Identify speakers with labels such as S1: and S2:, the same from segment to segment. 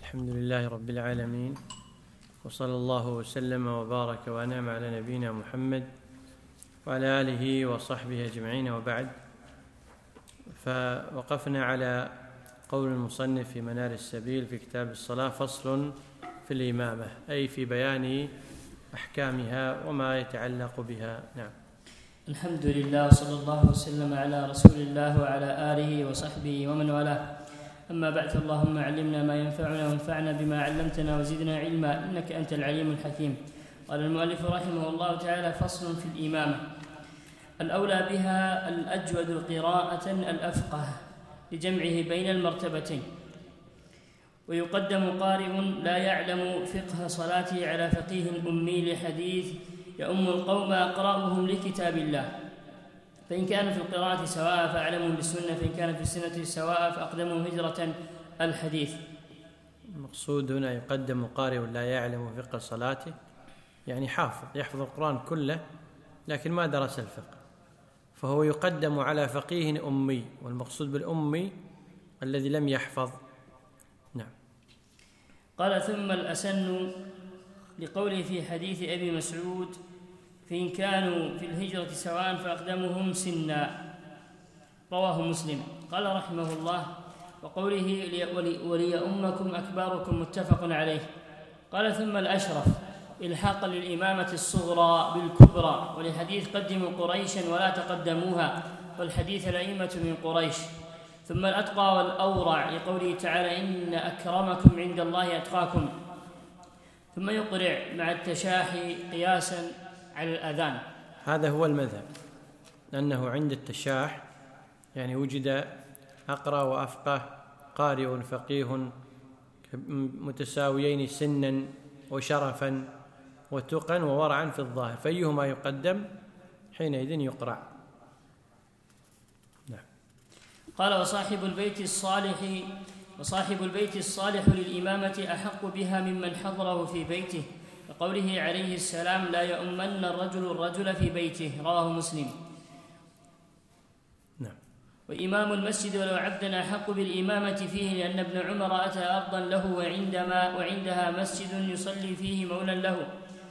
S1: الحمد لله رب العالمين، وصلى الله وسلم وبارك وأنعم على نبينا محمد وعلى آله وصحبه أجمعين، وبعد. فوقفنا على قول المصنف في منار السبيل في كتاب الصلاة: فصل في الإمامة، أي في بيان أحكامها وما يتعلق بها. نعم.
S2: الحمد لله، وصلى الله وسلم على رسول الله وعلى آله وصحبه ومن والاه. أما بعد، اللهم علمنا ما ينفعنا وانفعنا بما علمتنا وزدنا علما، إنك أنت العليم الحكيم. قال المؤلف رحمه الله تعالى: فصل في الإمامة. الأولى بها الأجود قراءة الأفقه لجمعه بين المرتبتين، ويقدم قارئ لا يعلم فقه صلاته على فقيه أمي لحديث يؤم القوم أقرأهم لكتاب الله، فإن كان في القراءة سواء فأعلمهم بالسنة، فإن كان في السنة سواء فأقدمهم هجرة الحديث.
S1: المقصود هنا يقدم قارئ لا يعلم فقه صلاته، يعني حافظ يحفظ القرآن كله لكن ما درس الفقه، فهو يقدم على فقيه أمي، والمقصود بالأمي الذي لم يحفظ. نعم.
S2: قال: ثم الأسن لقوله في حديث أبي مسعود: فإن كانوا في الهجرة سواء فأقدمهم سنا، رواه مسلم. قال رحمه الله: وقوله وليؤمكم أكباركم، متفق عليه. قال: ثم الأشرف إلحاقا للإمامة الصغرى بالكبرى، ولحديث قدموا قريشا ولا تقدموها، والحديث الأئمة من قريش. ثم الأتقى والأورع لقوله تعالى: إن أكرمكم عند الله أتقاكم. ثم يقرع مع التشاحي قياسا على الأذان.
S1: هذا هو المذهب، لأنه عند التشاح يعني وجد أقرأ وأفقه، قارئ فقيه متساويين سنا وشرفا وتقا وورعا في الظاهر، فأيهما يقدم حينئذ يقرأ. نعم.
S2: قال: وصاحب البيت الصالح للإمامة أحق بها ممن حضره في بيته، لقوله عليه السلام: لا يؤمن الرجل في بيته، رواه مسلم.
S1: نعم.
S2: وإمام المسجد ولو عبدا أحق بالإمامة فيه، لأن ابن عمر أتى أرضا له وعندها مسجد يصلي فيه مولى له،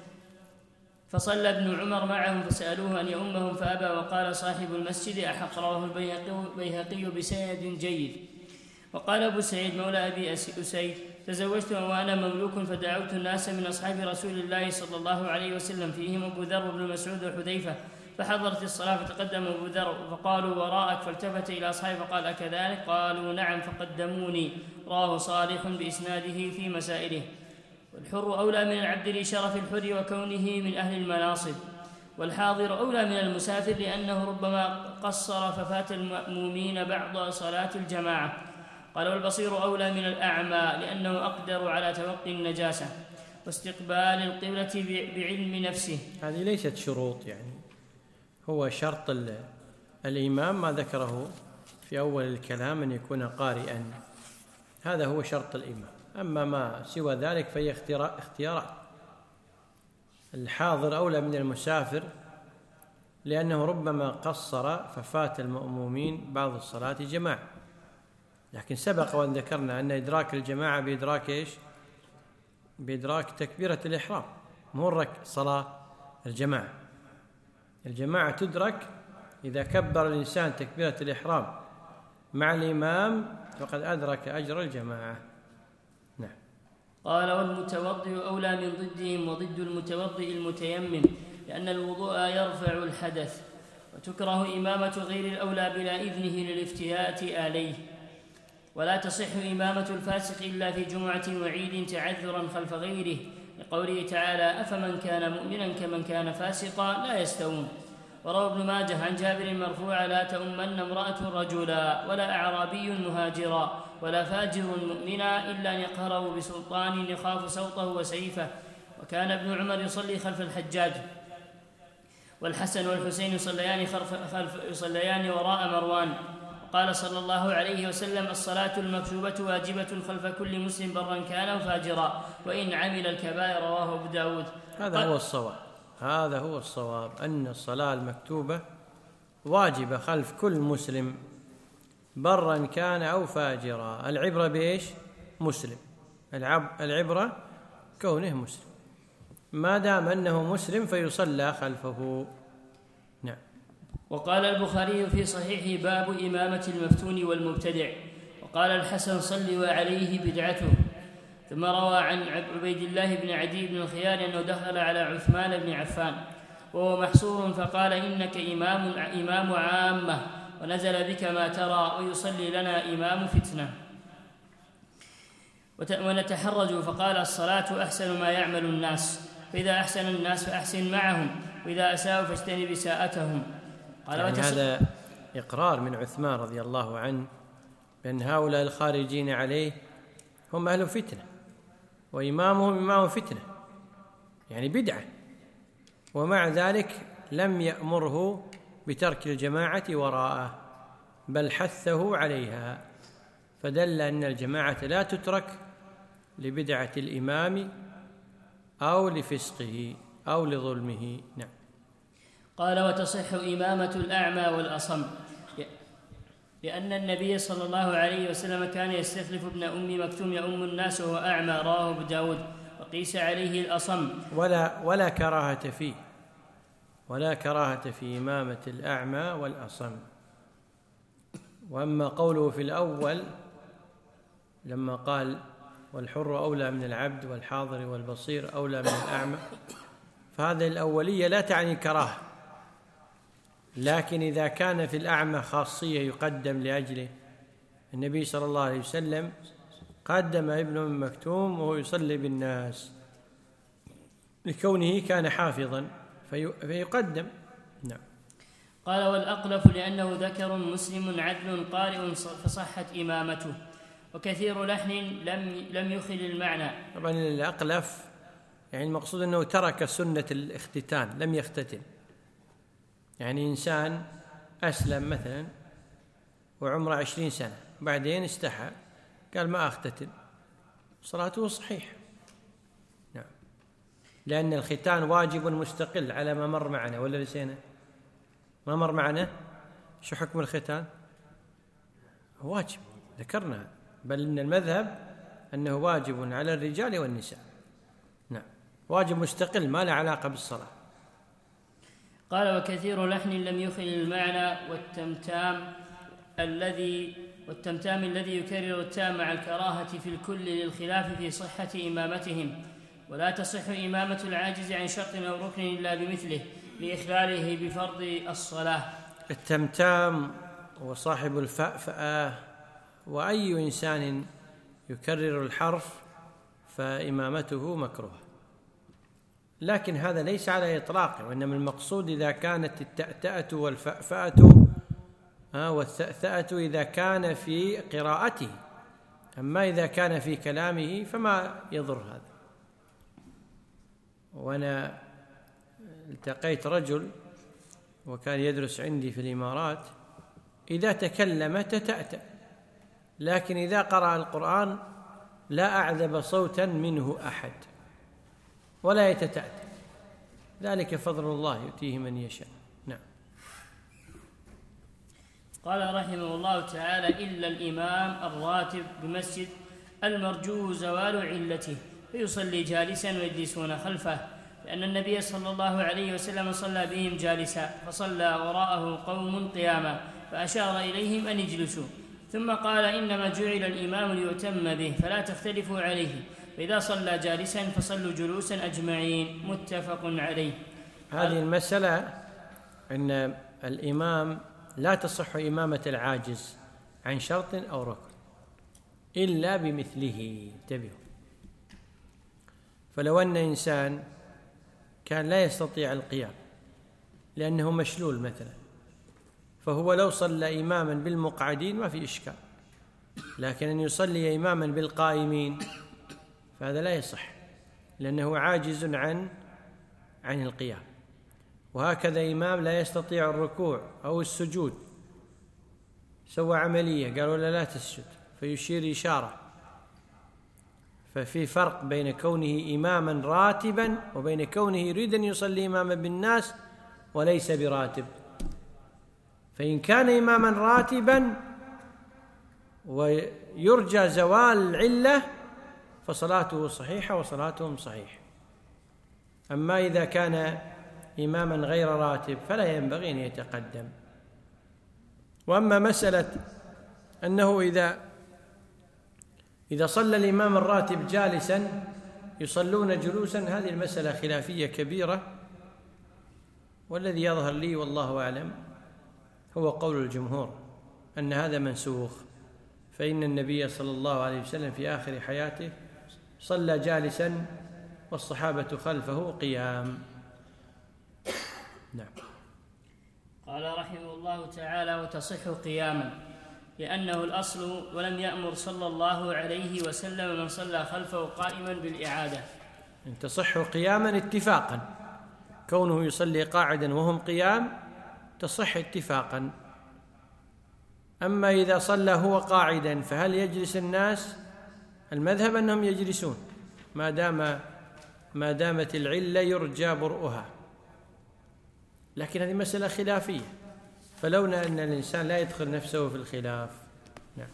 S2: فصلى ابن عمر معهم فسألوه أن يؤمهم فأبى، وقال: صاحب المسجد أحق، رواه البيهقي بسند جيد. وقال أبو سعيد مولى أبي أسيد: تزوجت وأنا مملوك، فدعوت الناس من أصحاب رسول الله صلى الله عليه وسلم، فيهم أبو ذر بن مسعود وحذيفة، فحضرت الصلاة فتقدم أبو ذر فقالوا: وراءك، فالتفت إلى أصحابه فقال: أكذلك؟ قالوا: نعم، فقدموني. رواه صالح بإسناده في مسائله. والحر أولى من العبد لشرف الحر وكونه من أهل المناصب، والحاضر أولى من المسافر لأنه ربما قصر ففات المأمومين بعض صلاة الجماعة. قال: والبصير أولى من الأعمى لأنه أقدر على توقي النجاسة واستقبال القبلة بعلم نفسه.
S1: هذه ليست شروط، يعني هو شرط الإمام ما ذكره في أول الكلام أن يكون قارئا، هذا هو شرط الإمام. أما ما سوى ذلك فهي اختيارات. الحاضر أولى من المسافر لأنه ربما قصر ففات المأمومين بعض الصلاة جماعة، لكن سبق وأن ذكرنا أن إدراك الجماعة بإدراك إيش؟ بإدراك تكبيرة الإحرام، مو صلاة الجماعة. الجماعة تدرك إذا كبر الإنسان تكبيرة الإحرام مع الإمام فقد أدرك أجر الجماعة. نعم.
S2: قال: والمتوضئ أولى من ضدهم، وضد المتوضئ المتيمم، لأن الوضوء يرفع الحدث، وتكره إمامة غير الأولى بلا إذنه للافتئات عليه، ولا تصح إمامة الفاسق إلا في جمعة وعيد تعذرا خلف غيره، لقوله تعالى: أفمن كان مؤمنا كمن كان فاسقا لا يستوون. وروى ابن ماجه عن جابر مرفوعا: لا تؤمن امرأة رجلا ولا أعرابي مهاجرا ولا فاجر مؤمنا إلا أن يقهره بسلطان يخاف سوطه وسيفه. وكان ابن عمر يصلي خلف الحجاج، والحسن والحسين يصليان وراء مروان. قال صلى الله عليه وسلم: الصلاة المكتوبة واجبة خلف كل مسلم برا كان أو فاجرا وإن عمل الكبائر، رواه أبو داود.
S1: هذا هو الصواب أن الصلاة المكتوبة واجبة خلف كل مسلم برا كان أو فاجرا. العبرة بإيش؟ مسلم، العبرة كونه مسلم، ما دام أنه مسلم فيصلى خلفه. نعم.
S2: وقال البخاري في صحيحه: باب إمامة المفتون والمبتدع. وقال الحسن: صل وعليه بدعته. ثم روى عن عبيد الله بن عدي بن الخيار أنه دخل على عثمان بن عفان وهو محصور فقال: إنك إمام عامة ونزل بك ما ترى ويصلي لنا إمام فتنة ونتحرج. فقال: الصلاة أحسن ما يعمل الناس، فإذا أحسن الناس فأحسن معهم، وإذا أساءوا فاجتنب إساءتهم.
S1: قال يعني هذا إقرار من عثمان رضي الله عنه بأن هؤلاء الخارجين عليه هم أهل فتنة، وإمامهم إمام فتنة يعني بدعة، ومع ذلك لم يأمره بترك الجماعة وراءه بل حثه عليها، فدل أن الجماعة لا تترك لبدعة الإمام أو لفسقه أو لظلمه. نعم.
S2: قال: وتصح إمامة الأعمى والأصم، لأن النبي صلى الله عليه وسلم كان يستخلف ابن أم مكتوم يؤم الناس وهو أعمى، رواه أبو داود. وقيس عليه الأصم
S1: ولا كراهة في إمامة الأعمى والأصم. وأما قوله في الأول لما قال: والحر أولى من العبد والحاضر والبصير أولى من الأعمى، فهذه الأولية لا تعني كراهة، لكن إذا كان في الأعمى خاصية يقدم لأجله، النبي صلى الله عليه وسلم قدم ابن أم مكتوم وهو يصلي بالناس لكونه كان حافظا فيقدم. نعم.
S2: قال: والأقلف لأنه ذكر مسلم عدل قارئ فصحت إمامته، وكثير لحن لم يخل المعنى.
S1: طبعا الأقلف يعني المقصود أنه ترك سنة الاختتان، لم يختتن. يعني إنسان أسلم مثلا وعمره 20 سنة بعدين استحى قال ما أختتن، صلاته صحيح. نعم. لأن الختان واجب مستقل على ما مر معنا، ولا لسينا ما مر معنا شو حكم الختان؟ واجب ذكرنا، بل إن المذهب أنه واجب على الرجال والنساء. نعم. واجب مستقل ما له علاقة بالصلاة.
S2: قال: وكثير لحن لم يخل المعنى، والتمتام الذي يكرر التاء مع الكراهة في الكل للخلاف في صحة إمامتهم، ولا تصح إمامة العاجز عن شرط أو ركن إلا بمثله لإخلاله بفرض الصلاة.
S1: التمتام وصاحب الفأفأة وأي إنسان يكرر الحرف فإمامته مكروه، لكن هذا ليس على إطلاقه، وإنما المقصود إذا كانت التأتأة والفأفأة والثأثأة إذا كان في قراءته، أما إذا كان في كلامه فما يضر هذا. وأنا التقيت رجل وكان يدرس عندي في الإمارات، إذا تكلم تتأتأ، لكن إذا قرأ القرآن لا أعذب صوتا منه أحد ولا يتتأتأ، ذلك فضل الله يؤتيه من يشاء. نعم.
S2: قال رحمه الله تعالى: إلا الإمام الراتب بمسجد المرجو زوال علته فيصلي جالسا ويجلسون خلفه، لأن النبي صلى الله عليه وسلم صلى بهم جالسا، فصلى وراءه قوم قياما فأشار إليهم أن يجلسوا، ثم قال: إنما جعل الإمام ليؤتم به فلا تختلفوا عليه، فإذا صلى جالسا فصلوا جلوسا أجمعين. متفق عليه.
S1: هذه المسألة أن الإمام لا تصح إمامة العاجز عن شرط أو ركن إلا بمثله. انتبهوا، فلو أن إنسان كان لا يستطيع القيام لأنه مشلول مثلا، فهو لو صلى إماما بالمقعدين ما في إشكال، لكن أن يصلي إماما بالقائمين فهذا لا يصح، لأنه عاجز عن القيام. وهكذا إمام لا يستطيع الركوع أو السجود، سوى عملية قالوا لا تسجد فيشير إشارة، ففي فرق بين كونه إماما راتبا وبين كونه يريد أن يصلي إماما بالناس وليس براتب. فإن كان إماما راتبا ويرجى زوال العلة فصلاته صحيحة وصلاتهم صحيح. أما إذا كان إماما غير راتب فلا ينبغي أن يتقدم. وأما مسألة أنه إذا صلى الإمام الراتب جالسا يصلون جلوسا، هذه المسألة خلافية كبيرة، والذي يظهر لي والله أعلم هو قول الجمهور أن هذا منسوخ، فإن النبي صلى الله عليه وسلم في آخر حياته صلى جالسا والصحابة خلفه قيام. نعم.
S2: قال رحمه الله تعالى: وتصح قياما، لأنه الأصل، ولم يأمر صلى الله عليه وسلم من صلى خلفه قائما بالإعادة.
S1: إن تصح قياما اتفاقا، كونه يصلي قاعدا وهم قيام تصح اتفاقا. أما إذا صلى هو قاعدا فهل يجلس الناس؟ المذهب أنهم يجلسون ما دامت العلة يرجى برؤها، لكن هذه مسألة خلافية، فلولا أن الإنسان لا يدخل نفسه في الخلاف. نعم.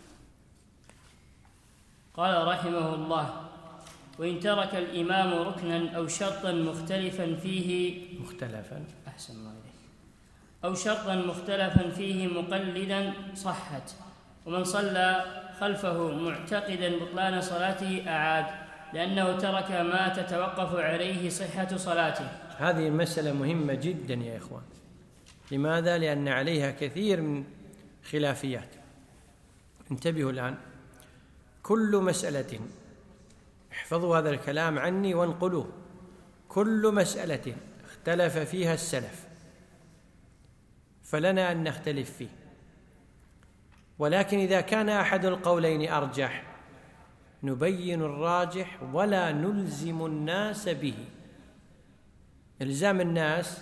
S2: قال رحمه الله: وإن ترك الإمام ركنا أو شرطا مختلفا فيه أحسن الله إليك، أو شرطا مختلفا فيه مقلدا صحت، ومن صلى خلفه معتقدا بطلان صلاته أعاد، لأنه ترك ما تتوقف عليه صحة صلاته.
S1: هذه المسألة مهمة جدا يا إخوان. لماذا؟ لأن عليها كثير من خلافيات. انتبهوا الآن، كل مسألة، احفظوا هذا الكلام عني وانقلوه، كل مسألة اختلف فيها السلف فلنا أن نختلف فيه، ولكن إذا كان أحد القولين أرجح نبين الراجح ولا نلزم الناس به. إلزام الناس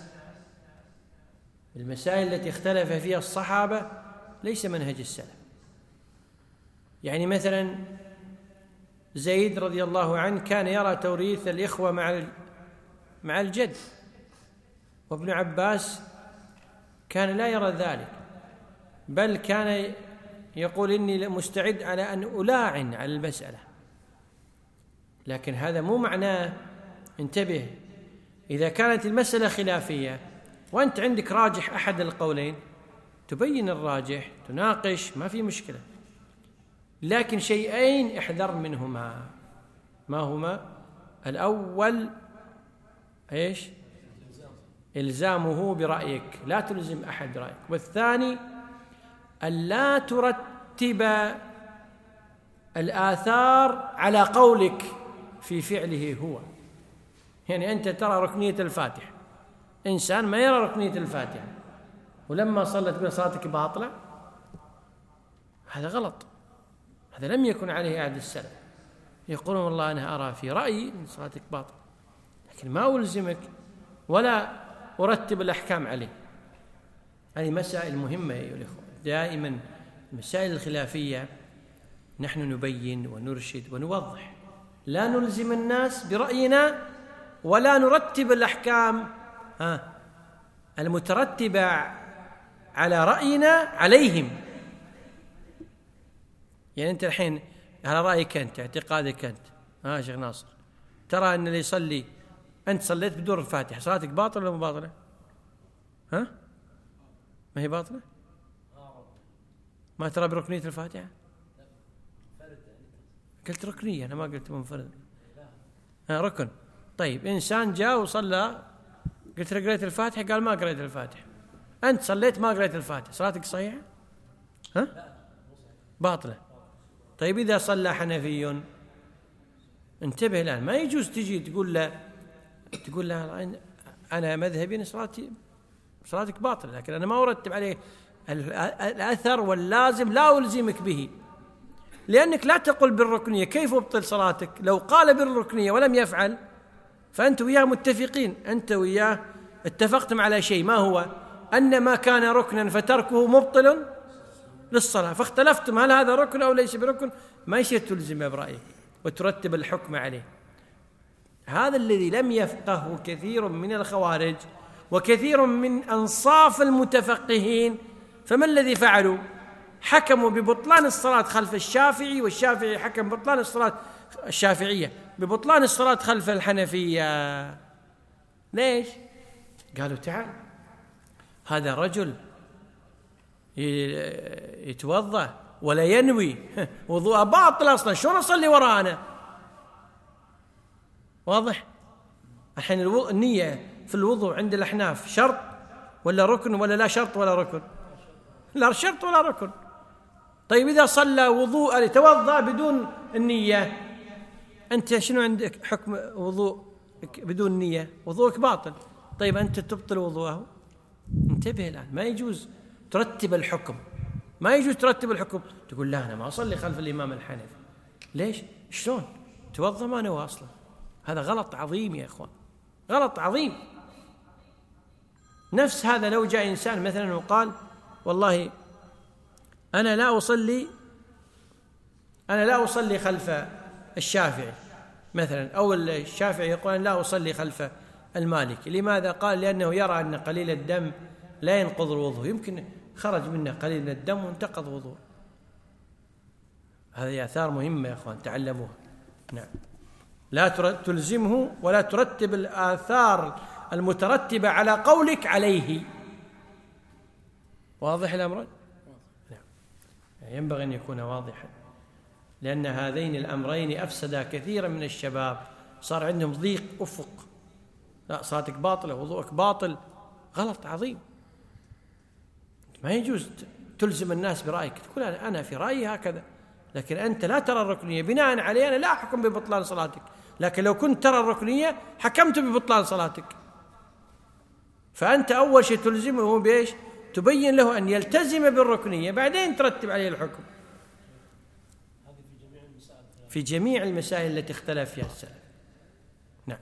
S1: المسائل التي اختلف فيها الصحابة ليس منهج السلف. يعني مثلا زيد رضي الله عنه كان يرى توريث الإخوة مع الجد، وابن عباس كان لا يرى ذلك، بل كان يقول إني مستعد على أن ألاعن على المسألة. لكن هذا مو معناه، انتبه، إذا كانت المسألة خلافية وأنت عندك راجح أحد القولين تبين الراجح، تناقش، ما في مشكلة، لكن شيئين احذر منهما. ما هما؟ الأول إيش؟ إلزامه برأيك، لا تلزم أحد برأيك. والثاني ألا ترتب الآثار على قولك في فعله هو. يعني أنت ترى ركنية الفاتحة، إنسان ما يرى ركنية الفاتحة ولما صلت بها صلاتك باطلة، هذا غلط، هذا لم يكن عليه عهد السلف. يقولون والله أنا أرى في رأيي أن صلاتك باطلة، لكن ما ألزمك ولا أرتب الأحكام عليه. هذه مسائل مهمة أيها الأخوة. دائما المسائل الخلافية نحن نبين ونرشد ونوضح، لا نلزم الناس برأينا ولا نرتب الأحكام المترتبة على رأينا عليهم. يعني أنت الحين على رأيك أنت، اعتقادك أنت، شيخ ناصر، ترى أن اللي يصلي، أنت صليت بدون الفاتحة، صلاتك باطلة ولا مو باطلة؟ ما هي باطلة؟ ما ترى بركنية الفاتحة؟ قلت ركنية، أنا ما قلت منفرد. ركن. طيب إنسان جاء وصلى، قلت قريت الفاتحة، قال ما قريت الفاتحة، أنت صليت ما قريت الفاتحة، صلاتك صحيحة؟ باطلة. طيب إذا صلى حنفي، انتبه الآن، ما يجوز تجي تقول له أنا مذهبي أن صلاتك باطلة، لكن أنا ما أرتب عليه الأثر واللازم، لا ألزمك به، لأنك لا تقل بالركنية. كيف أبطل صلاتك؟ لو قال بالركنية ولم يفعل فأنت وياه متفقين، أنت وياه اتفقتم على شيء، ما هو؟ أن ما كان ركنا فتركه مبطل للصلاة، فاختلفتم هل هذا ركن أو ليس بركن، ما يصير تلزم برأيك وترتب الحكم عليه. هذا الذي لم يفقهه كثير من الخوارج وكثير من أنصاف المتفقهين. فما الذي فعلوا؟ حكموا ببطلان الصلاة خلف الشافعي، والشافعي حكم ببطلان الصلاة الشافعية ببطلان الصلاة خلف الحنفية. ليش؟ قالوا تعال، هذا رجل يتوضأ ولا ينوي وضوء باطل أصلا، شلون أصلي وراءنا؟ واضح؟ الحين النية في الوضوء عند الأحناف شرط ولا ركن ولا لا شرط ولا ركن؟ لا شرط ولا ركن. طيب إذا صلى وضوء توضأ بدون النية، أنت شنو عندك حكم وضوء بدون نية؟ وضوءك باطل. طيب أنت تبطل وضوءه؟ انتبه الآن، ما يجوز ترتب الحكم، ما يجوز ترتب الحكم تقول لا أنا ما أصلي خلف الإمام الحنفي. ليش؟ شلون؟ توضأ ما نوى أصلا. هذا غلط عظيم يا إخوان، غلط عظيم. نفس هذا لو جاء إنسان مثلا وقال والله أنا لا أصلي خلف الشافعي مثلا، أو الشافعي يقول لا أصلي خلف المالكي. لماذا؟ قال لأنه يرى أن قليل الدم لا ينقض الوضوء، يمكن خرج منه قليل الدم وانتقض وضوء. هذه آثار مهمة يا أخوان تعلموها. نعم، لا تلزمه ولا ترتب الآثار المترتبة على قولك عليه. واضح الأمر؟ نعم، ينبغي أن يكون واضحا، لأن هذين الأمرين أفسدا كثيرا من الشباب، صار عندهم ضيق أفق. لا صلاتك باطلة، وضوءك باطل، غلط عظيم. ما يجوز تلزم الناس برأيك، تقول أنا في رأيي هكذا، لكن أنت لا ترى الركنية، بناء عليه أنا لا أحكم ببطلان صلاتك، لكن لو كنت ترى الركنية حكمت ببطلان صلاتك. فأنت أول شيء تلزمه بإيش؟ تبين له أن يلتزم بالركنية، بعدين ترتب عليه الحكم. في جميع المسائل التي اختلف فيها السلف. نعم.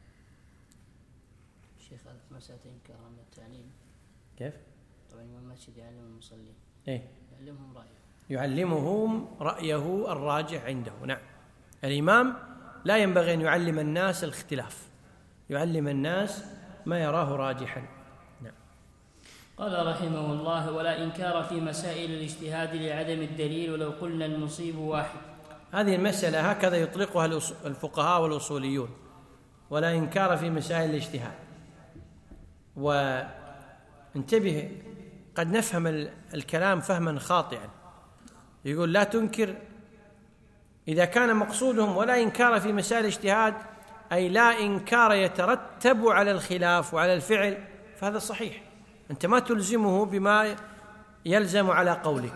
S2: شيخ مسألتين كرام التعليم
S1: كيف؟
S2: طبعا الإمام المسجد يعلم المصلين.
S1: إيه؟
S2: يعلمهم رأيه.
S1: يعلمهم رأيه الراجح عنده. نعم. الإمام لا ينبغي أن يعلم الناس الاختلاف، يعلم الناس ما يراه راجحا. نعم.
S2: قال رحمه الله: ولا إنكار في مسائل الاجتهاد لعدم الدليل ولو قلنا المصيب واحد.
S1: هذه المسألة هكذا يطلقها الفقهاء والأصوليون، ولا إنكار في مسائل الاجتهاد. وانتبه، قد نفهم الكلام فهما خاطئا. يقول لا تنكر، إذا كان مقصودهم ولا إنكار في مسائل الاجتهاد أي لا إنكار يترتب على الخلاف وعلى الفعل، فهذا صحيح، أنت ما تلزمه بما يلزم على قولك،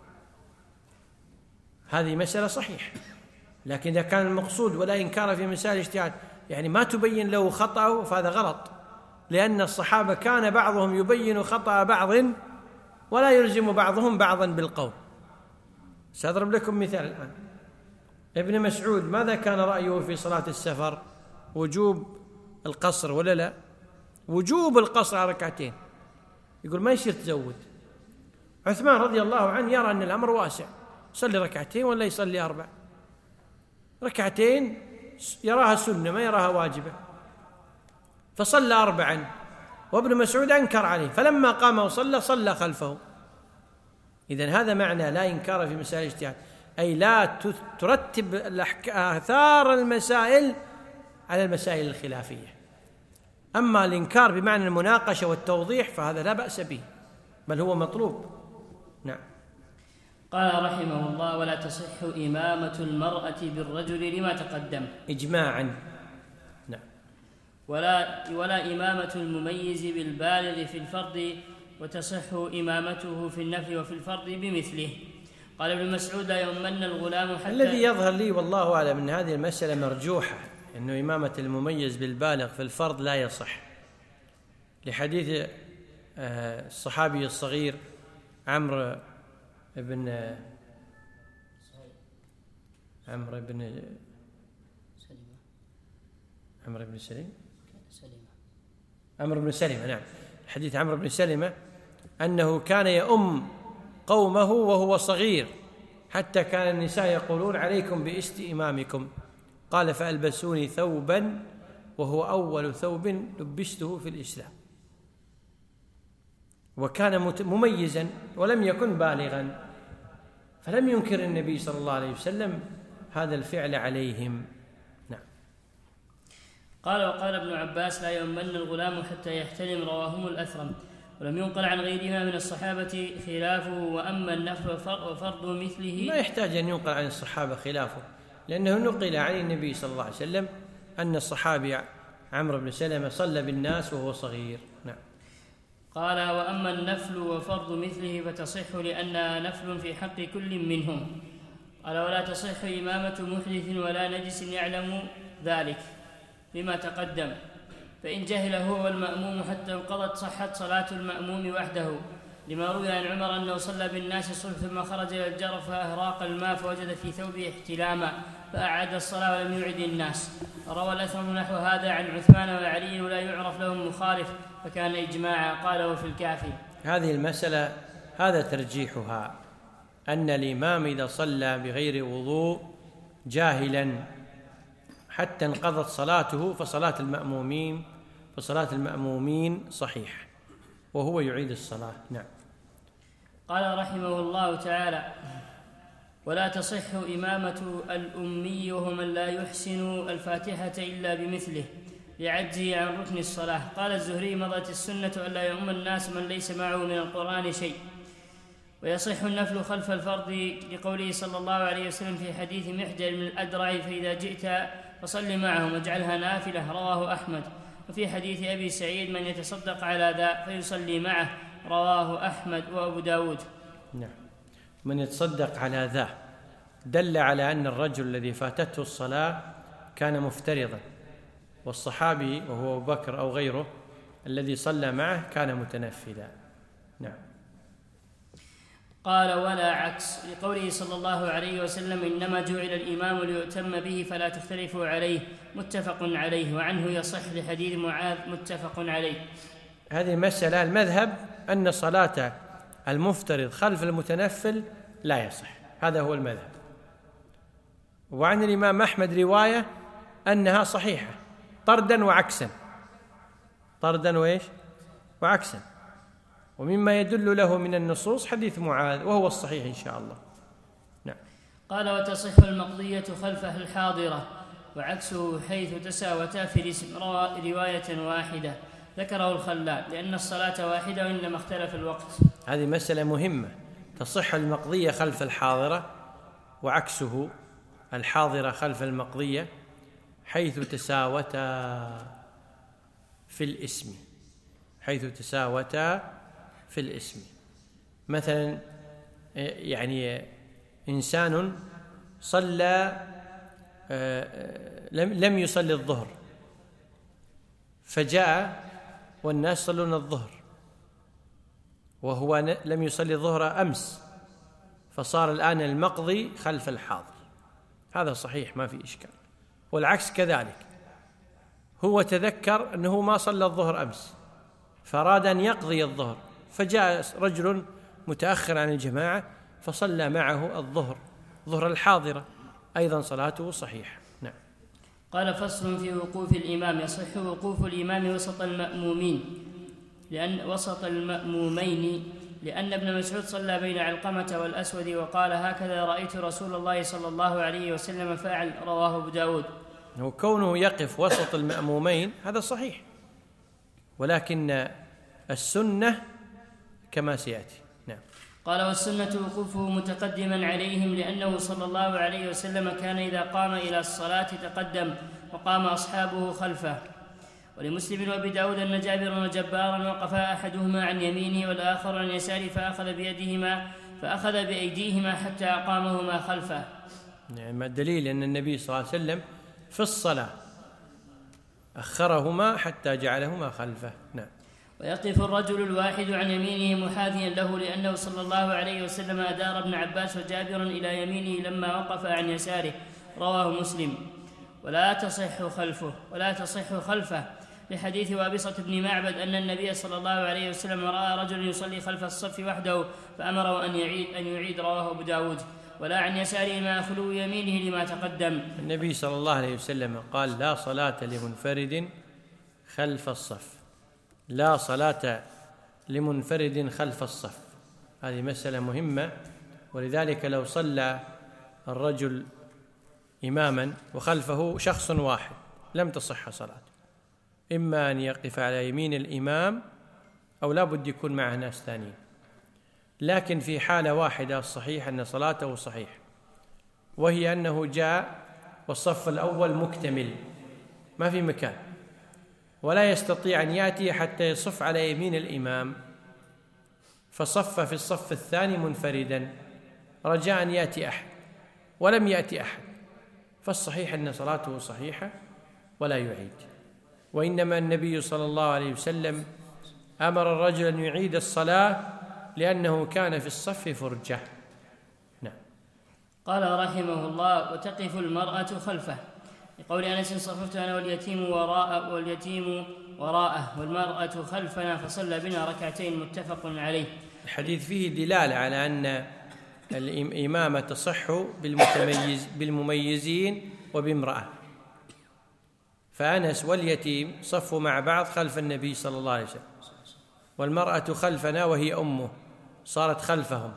S1: هذه مسألة صحيح. لكن إذا كان المقصود ولا إنكار في مسائل الاجتهاد يعني ما تبين له خطأه، فهذا غلط، لأن الصحابة كان بعضهم يبين خطأ بعض ولا يلزم بعضهم بعضا بالقول. سأضرب لكم مثال الآن. ابن مسعود ماذا كان رأيه في صلاة السفر؟ وجوب القصر ولا لا؟ وجوب القصر على ركعتين، يقول ما يصير تزود. عثمان رضي الله عنه يرى أن الأمر واسع، يصلي ركعتين ولا يصلي 4 ركعتين، يراها سنة ما يراها واجبة، فصلى 4، وابن مسعود أنكر عليه، فلما قام وصلى صلى خلفه. إذن هذا معنى لا إنكار في مسائل الاجتهاد، أي لا ترتب آثار المسائل على المسائل الخلافية. أما الإنكار بمعنى المناقشة والتوضيح فهذا لا بأس به، بل هو مطلوب. نعم.
S2: قال رحمه الله: ولا تصح إمامة المرأة بالرجل لما تقدم
S1: إجماعا. نعم.
S2: ولا إمامة المميز بالبالغ في الفرض، وتصح إمامته في النفل وفي الفرض بمثله. قال ابن مسعود: لا يؤمن الغلام حتى. الذي
S1: يظهر لي والله أعلم أن هذه المسألة مرجوحة، أنه إمامة المميز بالبالغ في الفرض لا يصح، لحديث الصحابي الصغير عمرو بن سلمة. نعم، حديث عمرو بن سلمة أنه كان يؤم قومه وهو صغير، حتى كان النساء يقولون: عليكم بإست إمامكم. قال: فألبسوني ثوبا وهو أول ثوب لبسته في الإسلام. وكان مميزا ولم يكن بالغا، فلم ينكر النبي صلى الله عليه وسلم هذا الفعل عليهم. نعم.
S2: قال وقال ابن عباس لا يؤمن الغلام حتى يحتلم، رواهم الأثرم. ولم ينقل عن غيرهما من الصحابة خلافه. وأما النفل وفرض مثله،
S1: ما يحتاج أن ينقل عن الصحابة خلافه، لأنه نقل عن النبي صلى الله عليه وسلم أن الصحابي عمرو بن سلمة صلى بالناس وهو صغير. نعم.
S2: قال وأما النفل وفرض مثله فتصح لأنها نفل في حق كل منهم. قال ولا تصح إمامة محدث ولا نجس يعلم ذلك بما تقدم، فإن جهل هو والمأموم حتى انقضت صحت صلاة المأموم وحده، لما روي عن عمر أنه صلى بالناس الصبح ثم خرج إلى الجرف فأهراق الماء فوجد في ثوبه احتلاما فأعاد الصلاة ولم يعد الناس. روى الأثرم نحو هذا عن عثمان وعلي ولا يعرف لهم مخالف، فكان إجماعا. قاله في الكافي.
S1: هذه المسألة هذا ترجيحها، أن الإمام إذا صلى بغير وضوء جاهلا حتى انقضت صلاته فصلاة المأمومين صحيح وهو يعيد الصلاة. نعم.
S2: قال رحمه الله تعالى ولا تصح إمامة الأمي وهو من لا يحسن الفاتحة إلا بمثله لعجزه عن ركن الصلاة. قال الزهري مضت السنة ألا يؤم الناس من ليس معه من القرآن شيء. ويصح النفل خلف الفرض لقوله صلى الله عليه وسلم في حديث محجر بن الأدرع فإذا جئت فصل معهم واجعلها نافلة، رواه أحمد. وفي حديث أبي سعيد من يتصدق على ذا فيصلي معه، رواه أحمد وأبو داود.
S1: نعم. من يتصدق على ذا دل على أن الرجل الذي فاتته الصلاة كان مفترضا، والصحابي وهو أبو بكر أو غيره الذي صلى معه كان متنفلا. نعم.
S2: قال ولا عكس لقوله صلى الله عليه وسلم إنما جعل الإمام ليؤتم به فلا تختلفوا عليه، متفق عليه. وعنه يصح لحديث معاذ، متفق عليه.
S1: هذه مسألة المذهب أن صلاة المفترض خلف المتنفل لا يصح، هذا هو المذهب. وعن الإمام أحمد رواية أنها صحيحة طردا وعكسا، طردا وعكسا. ومما يدل له من النصوص حديث معاذ وهو الصحيح إن شاء الله. نعم.
S2: قال وتصح المقضية خلفه الحاضرة وعكسه حيث تساوتا في الاسم، رواية واحدة ذكره الخلال لأن الصلاة واحدة وإنما اختلف الوقت.
S1: هذه مسألة مهمة، تصح المقضية خلف الحاضرة وعكسه الحاضرة خلف المقضية حيث تساوتا في الاسم، حيث تساوتا في الاسم. مثلا يعني إنسان صلى لم يصلي الظهر فجاء والناس صلون الظهر وهو لم يصلي الظهر أمس، فصار الآن المقضي خلف الحاضر، هذا صحيح ما في إشكال. والعكس كذلك، هو تذكر أنه ما صلى الظهر أمس فأراد أن يقضي الظهر، فجاء رجل متأخر عن الجماعة فصلى معه الظهر، ظهر الحاضرة، أيضا صلاته صحيحة. نعم.
S2: قال فصل في وقوف الإمام. يصح وقوف الإمام وسط المأمومين لأن ابن مسعود صلى بين علقمة والأسود وقال هكذا رأيت رسول الله صلى الله عليه وسلم فعل، رواه أبو داود.
S1: وكونه يقف وسط المأمومين هذا صحيح، ولكن السنة كما سيأتي. نعم.
S2: قال والسنة وقوفه متقدما عليهم لأنه صلى الله عليه وسلم كان إذا قام إلى الصلاة تقدم وقام أصحابه خلفه. ولمسلم وابي داود أن جابر وجبارا وقفا أحدهما عن يمينه والآخر عن يساره فأخذ بأيديهما حتى أقامهما خلفه.
S1: نعم. الدليل أن النبي صلى الله عليه وسلم في الصلاة أخرهما حتى جعلهما خلفه. نعم.
S2: ويقف الرجل الواحد عن يمينه محاذيا له لأنه صلى الله عليه وسلم أدار ابن عباس وجابرا إلى يمينه لما وقف عن يساره، رواه مسلم. ولا تصح خلفه لحديث وابصة بن معبد أن النبي صلى الله عليه وسلم رأى رجل يصلي خلف الصف وحده فأمره أن يعيد، رواه أبو داود. ولا عن يساره مع خلو يمينه لما تقدم.
S1: النبي صلى الله عليه وسلم قال لا صلاة لمنفرد خلف الصف، لا صلاة لمنفرد خلف الصف. هذه مسألة مهمة، ولذلك لو صلى الرجل إماما وخلفه شخص واحد لم تصح صلاته، إما أن يقف على يمين الإمام أو لا بد يكون معه ناس ثانيين. لكن في حالة واحدة الصحيح أن صلاته صحيح، وهي أنه جاء والصف الأول مكتمل ما في مكان، ولا يستطيع أن يأتي حتى يصف على يمين الإمام، فصف في الصف الثاني منفردا رجاء أن يأتي أحد ولم يأتي أحد، فالصحيح أن صلاته صحيحة ولا يعيد. وإنما النبي صلى الله عليه وسلم أمر الرجل أن يعيد الصلاة لأنه كان في الصف فرجة. نعم.
S2: قال رحمه الله: وتقف المرأة خلفه، لقول أنس: صففت أنا واليتيم وراءه والمرأة خلفنا فصلى بنا ركعتين، متفق عليه.
S1: الحديث فيه دلالة على أن الإمامة تصح بالمميزين وبامرأة، فأنس واليتيم صفوا مع بعض خلف النبي صلى الله عليه وسلم، والمرأة خلفنا وهي أمه صارت خلفهم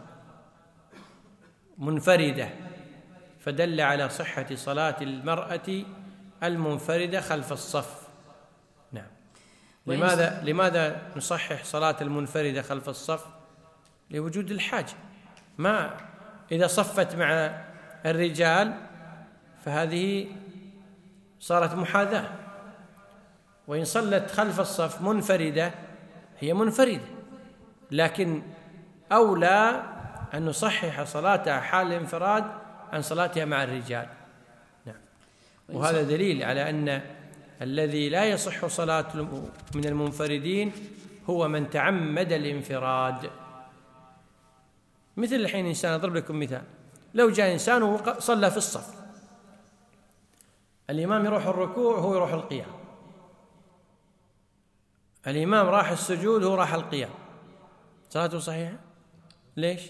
S1: منفردة، فدل على صحة صلاة المرأة المنفردة خلف الصف. نعم. لماذا نصحح صلاة المنفردة خلف الصف؟ لوجود الحاجة. ما إذا صفت مع الرجال فهذه صارت محاذاة، وإن صلت خلف الصف منفردة هي منفردة، لكن أولى أن نصحح صلاتها حال الانفراد عن صلاتها مع الرجال. نعم. وهذا دليل على أن الذي لا يصح صلاة من المنفردين هو من تعمد الانفراد. مثل الحين إنسان، أضرب لكم مثال، لو جاء إنسان وصلى في الصف، الإمام يروح الركوع وهو يروح القيام، الإمام راح السجود وهو راح القيام، صلاته صحيحة؟ ليش؟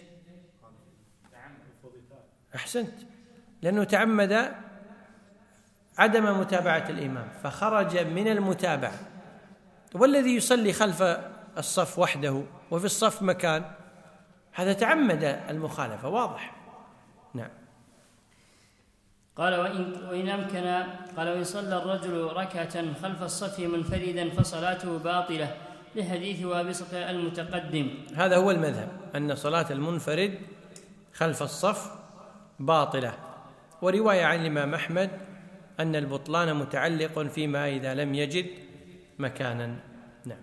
S1: أحسنت، لأنه تعمد عدم متابعة الإمام فخرج من المتابعة. والذي يصلي خلف الصف وحده وفي الصف مكان، هذا تعمد المخالفة، واضح. نعم.
S2: قال: وإن أمكن، قال: وإن صلى الرجل ركعة خلف الصف منفردا فصلاته باطلة، لحديث وابصة المتقدم. هذا
S1: هو المذهب، أن صلاة المنفرد خلف الصف باطلة. ورواية عن الإمام أحمد أن البطلان متعلق فيما إذا لم يجد مكانا. نعم.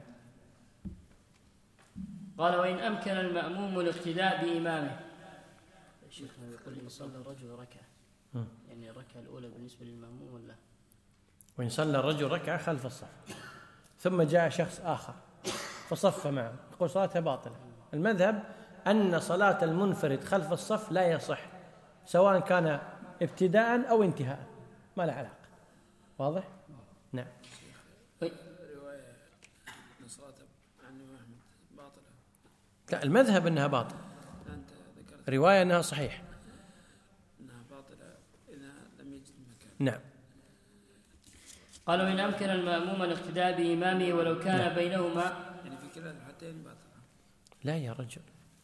S2: قال: وإن أمكن المأموم الاقتداء بإمامه. شيخنا يقول: إن صلى الرجل ركعة، يعني الركعة الأولى بالنسبة للمأموم ولا؟
S1: وإن صلى الرجل ركعة خلف الصف ثم جاء شخص آخر فصف معه، يقول صلاتها باطلة. المذهب أن صلاة المنفرد خلف الصف لا يصح، سواء كان ابتداء أو انتهاء، ما له علاقة. واضح؟ نعم.
S3: رواية أن صلاته عن أحمد باطلة.
S1: لا، المذهب أنها باطلة.
S3: أنت ذكرت
S1: رواية أنها صحيح،
S3: أنها باطلة إذا لم يجد مكان.
S1: نعم.
S2: قال: وإن أمكن المأموم الاقتداء بإمامه ولو كان
S1: نعم.
S2: بينهما،
S3: يعني في كلا الحالتين باطلة.
S1: لا يا رجل،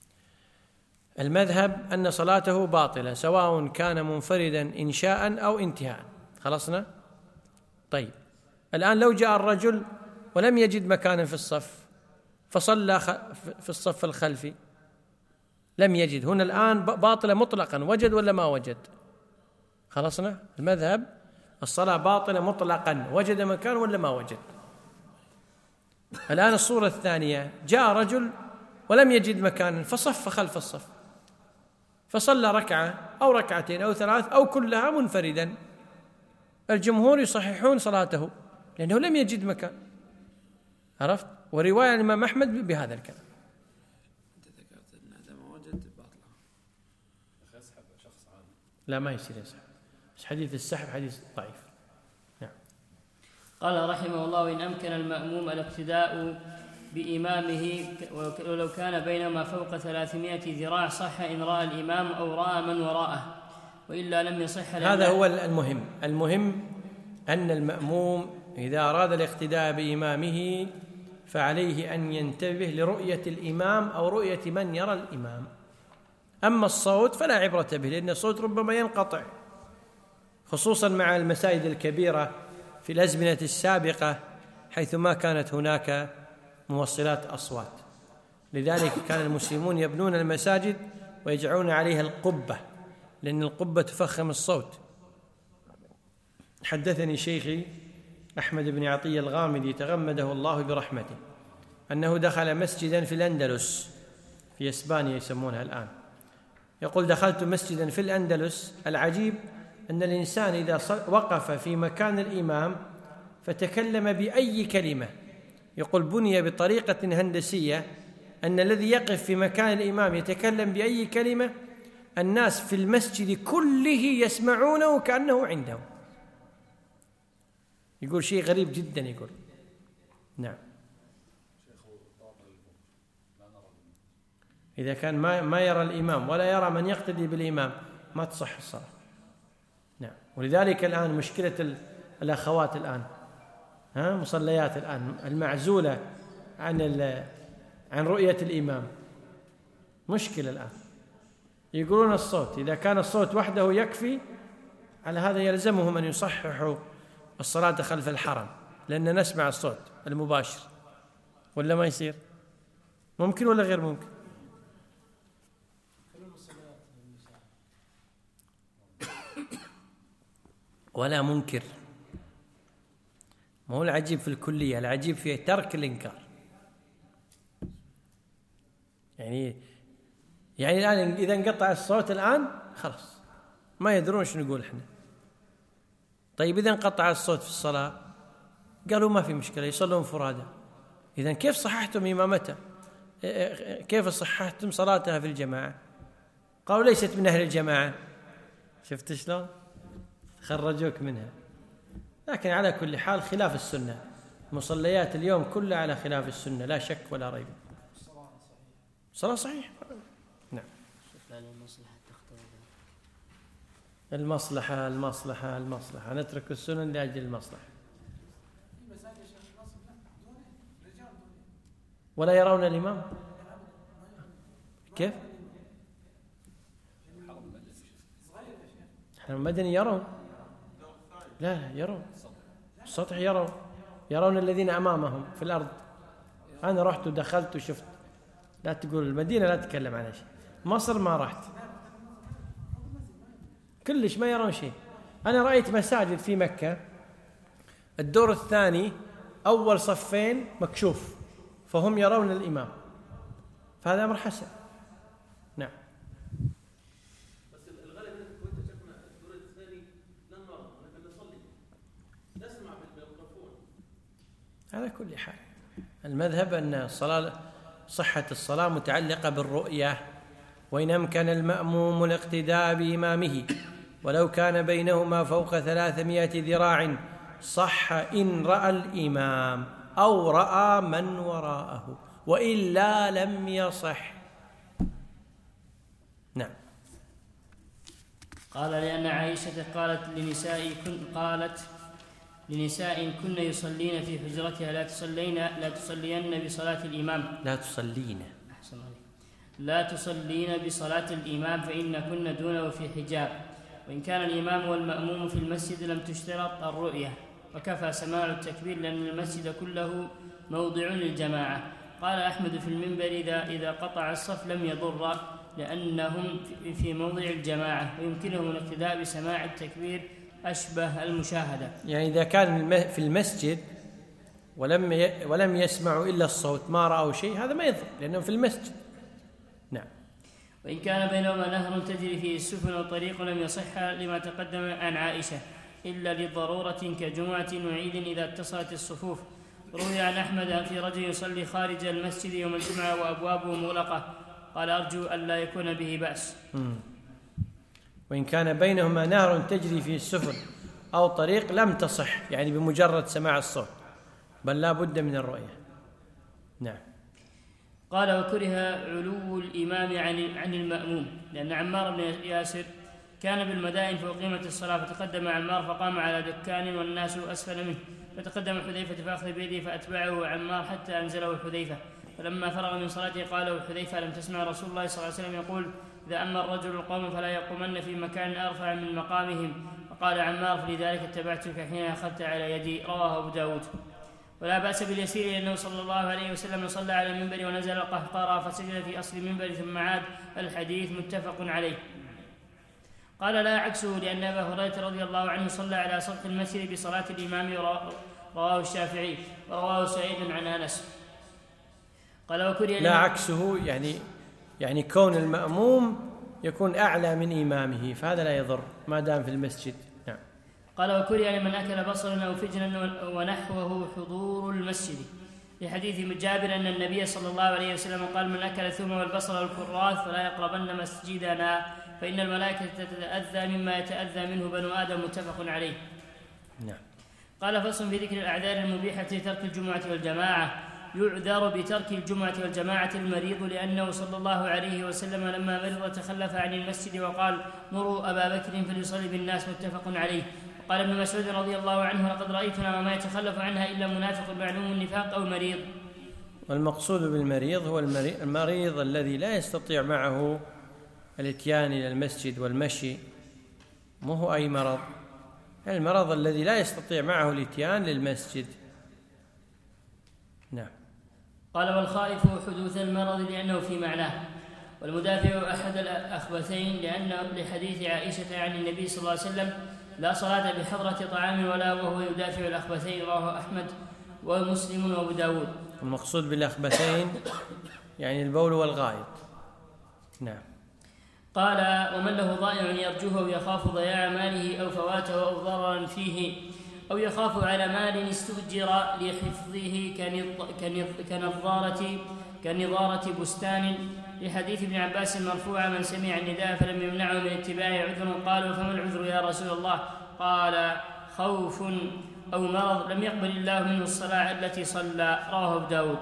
S1: المذهب أن صلاته باطلة سواء كان منفردا إنشاء أو انتهاء. خلصنا؟ طيب، الآن لو جاء الرجل ولم يجد مكانا في الصف فصلى في الصف الخلفي، لم يجد، هنا الآن باطلة مطلقا، وجد ولا ما وجد؟ خلصنا؟ المذهب الصلاة باطلة مطلقا، وجد مكان ولا ما وجد؟ الآن الصورة الثانية، جاء رجل ولم يجد مكانا فصف خلف الصف فصلى ركعة أو ركعتين أو ثلاث أو كلها منفردا، الجمهور يصححون صلاته لأنه لم يجد مكان. عرفت؟ ورواية عن الإمام أحمد بهذا الكلام.
S3: أنت ذكرت أن هذا ما وجد باطلة.
S4: يسحب شخص عادي.
S1: لا، ما يصير يسحب، بس حديث السحب حديث ضعيف. نعم.
S2: قال رحمه الله: وإن أمكن المأموم الاقتداء بإمامه ولو كان بينما فوق 300 ذراع صح إن رأى الإمام أو رأى من وراءه، وإلا لم يصح.
S1: هذا هو المهم أن المأموم إذا أراد الاقتداء بإمامه فعليه أن ينتبه لرؤية الإمام أو رؤية من يرى الإمام. أما الصوت فلا عبرة به، لأن الصوت ربما ينقطع، خصوصا مع المساجد الكبيرة في الأزمنة السابقة، حيث ما كانت هناك موصلات أصوات. لذلك كان المسلمون يبنون المساجد ويجعلون عليها القبة، لأن القبة تفخم الصوت. حدثني شيخي أحمد بن عطية الغامدي تغمده الله برحمته أنه دخل مسجدا في الأندلس، في إسبانيا يسمونها الآن. يقول: دخلت مسجدا في الأندلس، العجيب أن الإنسان إذا وقف في مكان الإمام فتكلم بأي كلمة، يقول بني بطريقة هندسية أن الذي يقف في مكان الإمام يتكلم بأي كلمة، الناس في المسجد كله يسمعونه كأنه عندهم. يقول شيء غريب جدا. يقول نعم، إذا كان ما يرى الإمام ولا يرى من يقتدي بالإمام ما تصح الصلاة. نعم. ولذلك الآن مشكلة الأخوات الآن، مصليات الآن المعزولة عن رؤية الإمام، مشكلة الآن. يقولون الصوت، إذا كان الصوت وحده يكفي، على هذا يلزمهم أن يصححوا الصلاة خلف الحرم، لأن نسمع الصوت المباشر. ولا ما يصير؟ ممكن ولا غير ممكن؟ ولا منكر. ما هو العجيب في الكلية، العجيب في ترك الإنكار. يعني الآن إذا انقطع الصوت الآن خلاص ما يدرون شو نقول إحنا. طيب إذا انقطع الصوت في الصلاة، قالوا ما في مشكلة، يصلون فرادى. إذن كيف صححتم إمامته؟ كيف صححتم صلاتها في الجماعة؟ قالوا ليست من أهل الجماعة. شفت شلون خرجوك منها. لكن على كل حال خلاف السنة، مصليات اليوم كلها على خلاف السنة، لا شك ولا ريب. صلاة صحيح. نعم. المصلحة نترك السنن لأجل المصلحة. ولا يرون الإمام؟ كيف؟ المدني يرون؟ لا يرون السطح، يرون الذين أمامهم في الأرض. أنا رحت ودخلت وشفت. لا تقول المدينة لا تتكلم عنها شيء. مصر ما رحت، كلش ما يرون شيء. أنا رأيت مساجد في مكة الدور الثاني أول صفين مكشوف، فهم يرون الإمام، فهذا أمر حسن. نعم.
S5: بس الغالب أنك كنت شفنا الدور الثاني لن نرى، نحن نصلي نسمع بالميكروفون.
S1: على كل حال المذهب أن الصلاة، صحة الصلاة متعلقة بالرؤية، وإن أمكن المأموم الاقتداء بإمامه ولو كان بينهما فوق 300 ذراع صح إن رأى الإمام أو رأى من وراءه، وإلا لم يصح. نعم.
S2: قال: لأن عائشة قالت لنساء كن يصلين في حجرتها لا تصلين بصلاة الإمام. لا تصلين بصلاة الإمام فإن كن دونه في حجاب، وإن كان الإمام والمأموم في المسجد لم تشترط الرؤية، وكفى سماع التكبير لأن المسجد كله موضع للجماعة. قال أحمد في المنبر: إذا قطع الصف لم يضر، لأنهم في موضع الجماعة، ويمكنهم الاقتداء بسماع التكبير أشبه المشاهدة.
S1: يعني إذا كان في المسجد ولم يسمعوا إلا الصوت، ما رأوا شيء، هذا ما يضر لأنهم في المسجد. نعم.
S2: وإن كان بينهما نهر تجري فيه السفن وطريق لم يصح لما تقدم عن عائشة إلا لضرورة كجمعة وعيد إذا اتصلت الصفوف. روي عن أحمد في رجل يصلي خارج المسجد يوم الجمعة وأبوابه مغلقة، قال: أرجو أن لا يكون به بأس.
S1: وإن كان بينهما نهر تجري فيه السفن أو طريق لم تصح، يعني بمجرد سماع الصوت، بل لا بد من الرؤية. نعم.
S2: قال: وكره علو الإمام عن المأموم، لأن عمار بن ياسر كان بالمدائن فأقيمت الصلاة، فتقدم عمار فقام على دكان والناس أسفل منه، فتقدم حذيفة فأخذ بيده فأتبعه عمار حتى أنزله حذيفة، فلما فرغ من صلاته قال له حذيفة: لم تسمع رسول الله صلى الله عليه وسلم يقول: إذا أما الرجل القوم فلا يقومن في مكان أرفع من مقامهم؟ فقال عمار: فلذلك اتبعتك حين أخذت على يدي. رواه أبو داود. ولا بأس باليسير لأنه صلى الله عليه وسلم صلى على المنبر ونزل القهقرى فسجد في أصل المنبر ثم عاد. الحديث متفق عليه. قال: لا عكسه، لأن أبا هريرة رضي الله عنه صلى على سطح المسجد بصلاة الإمام. رواه الشافعي. ورواه سعيد عن أنس. قال: وكره
S1: لا عكسه يعني كون المأموم يكون أعلى من إمامه، فهذا لا يضر ما دام في المسجد. نعم.
S2: قال: وكره لمن أكل بصلا أو فجلا ونحوه حضور المسجد، لحديث جابر أن النبي صلى الله عليه وسلم قال: من أكل الثوم والبصل والكراث فلا يقربن مسجدنا فإن الملائكة تتأذى مما يتأذى منه بنو آدم. متفق عليه.
S1: نعم.
S2: قال: فصل في ذكر الأعذار المبيحة لترك الجمعة والجماعة. يعذر بترك الجمعة والجماعة المريض، لأنه صلى الله عليه وسلم لما مرض تخلف عن المسجد وقال: مروا أبا بكر فليصلي بالناس. متفق عليه. وقال ابن مسعود رضي الله عنه: لقد رأيتنا وما يتخلف عنها إلا منافق معلوم النفاق أو مريض.
S1: والمقصود بالمريض هو المريض الذي لا يستطيع معه الاتيان إلى المسجد والمشي، مو هو أي مرض، المرض الذي لا يستطيع معه الاتيان للمسجد. نعم.
S2: قال: والخائف حدوث المرض لأنه في معناه، والمدافع أحد الأخبثين، لأنه لحديث عائشة عن النبي صلى الله عليه وسلم: لا صلاة بحضرة طعام ولا وهو يدافع الأخبثين. رواه أحمد ومسلم وأبو داود.
S1: المقصود بالأخبثين يعني البول والغائط. نعم.
S2: قال: ومن له ضائع يرجوه أو يخاف ضياع ماله أو فواته أو ضررا فيه أو يخاف على مال استؤجر لحفظه كنظارة بستان، لحديث ابن عباس مرفوعا: من سمع النداء فلم يمنعه من اتباعه عذر. قالوا: فما العذر يا رسول الله؟ قال: خوف أو مرض لم يقبل الله منه الصلاة التي صلى. رواه أبو داود.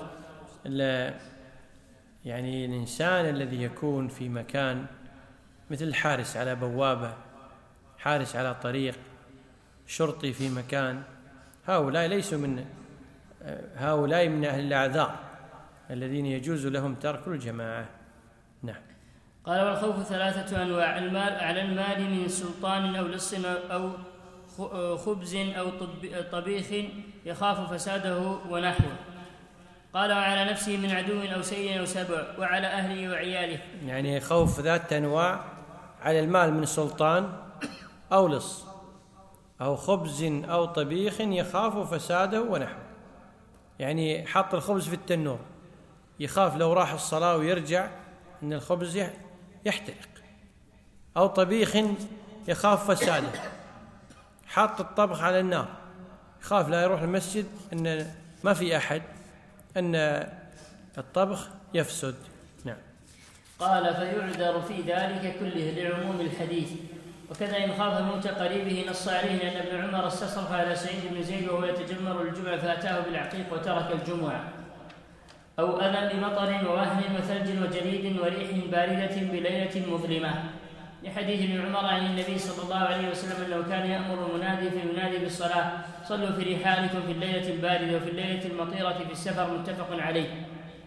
S1: يعني الإنسان الذي يكون في مكان مثل الحارس على بوابة، حارس على طريق، شرطي في مكان، هؤلاء ليسوا هؤلاء من أهل الأعذار الذين يجوز لهم ترك الجماعة. نعم.
S2: قال: والخوف 3 أنواع: على المال من سلطان أو لص أو خبز أو طبيخ يخاف فساده ونحوه. قال: وعلى نفسه من عدو أو سيء أو سبع، وعلى أهله وعياله.
S1: يعني خوف 3 أنواع: على المال من سلطان أو لص أو خبز أو طبيخ يخاف فساده ونحوه، يعني حط الخبز في التنور يخاف لو راح الصلاة ويرجع أن الخبز يحترق، أو طبيخ يخاف فساده، حط الطبخ على النار يخاف لا يروح المسجد أن ما في أحد أن الطبخ يفسد. نعم.
S2: قال: فيعذر في ذلك كله لعموم الحديث. وكذا إن خاف موت قريبه نص عليه، لأن ابن عمر استصرف على سعيد بن زيد وهو يتجمر الجمعة فأتاه بالعقيق وترك الجمعة. أو أذى بمطر ووهن وثلج وجليد وريح باردة بليلة مظلمة، لحديث ابن عمر عن النبي صلى الله عليه وسلم أنه كان يأمر المنادي فينادي بالصلاة: صلوا في رحالكم في الليلة الباردة وفي الليلة المطيرة في السفر. متفق عليه.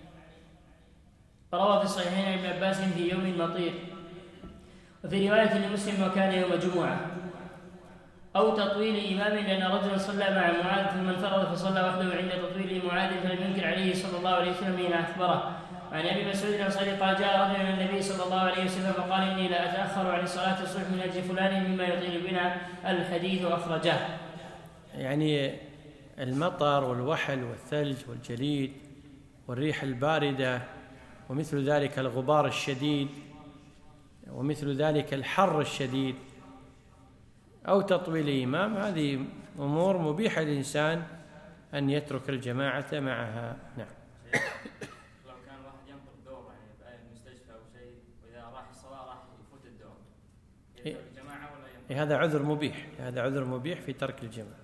S2: روى في الصحيحين عن ابن عباس في يوم المطير. وفي رواية لمسلم: وكان يوم جمعة. أو تطويل إمام، لأن رجلا صلى مع معاذ ثم انفرد فصلى وحده عند تطويل معاذ فلم ينكر عليه صلى الله عليه وسلم حين أخبره. وعن أبي مسعود الأنصاري قال: جاء رجل إلى النبي صلى الله عليه وسلم فقال: إني لا أتأخر عن صلاة الصبح من أجل فلان مما يطيل بنا. الحديث أخرجه.
S1: يعني المطر والوحل والثلج والجليد والريح الباردة ومثل ذلك الغبار الشديد ومثل ذلك الحر الشديد أو تطويل الإمام، هذه أمور مبيحة للإنسان أن يترك الجماعة معها. نعم.
S6: لو كان واحد ينقل دور يعني في المستشفى أو شيء، وإذا راح الصلاة راح يفوت الدور، يترك الجماعة ولا ينقل؟
S1: هذا عذر مبيح، هذا عذر مبيح في ترك الجماعة،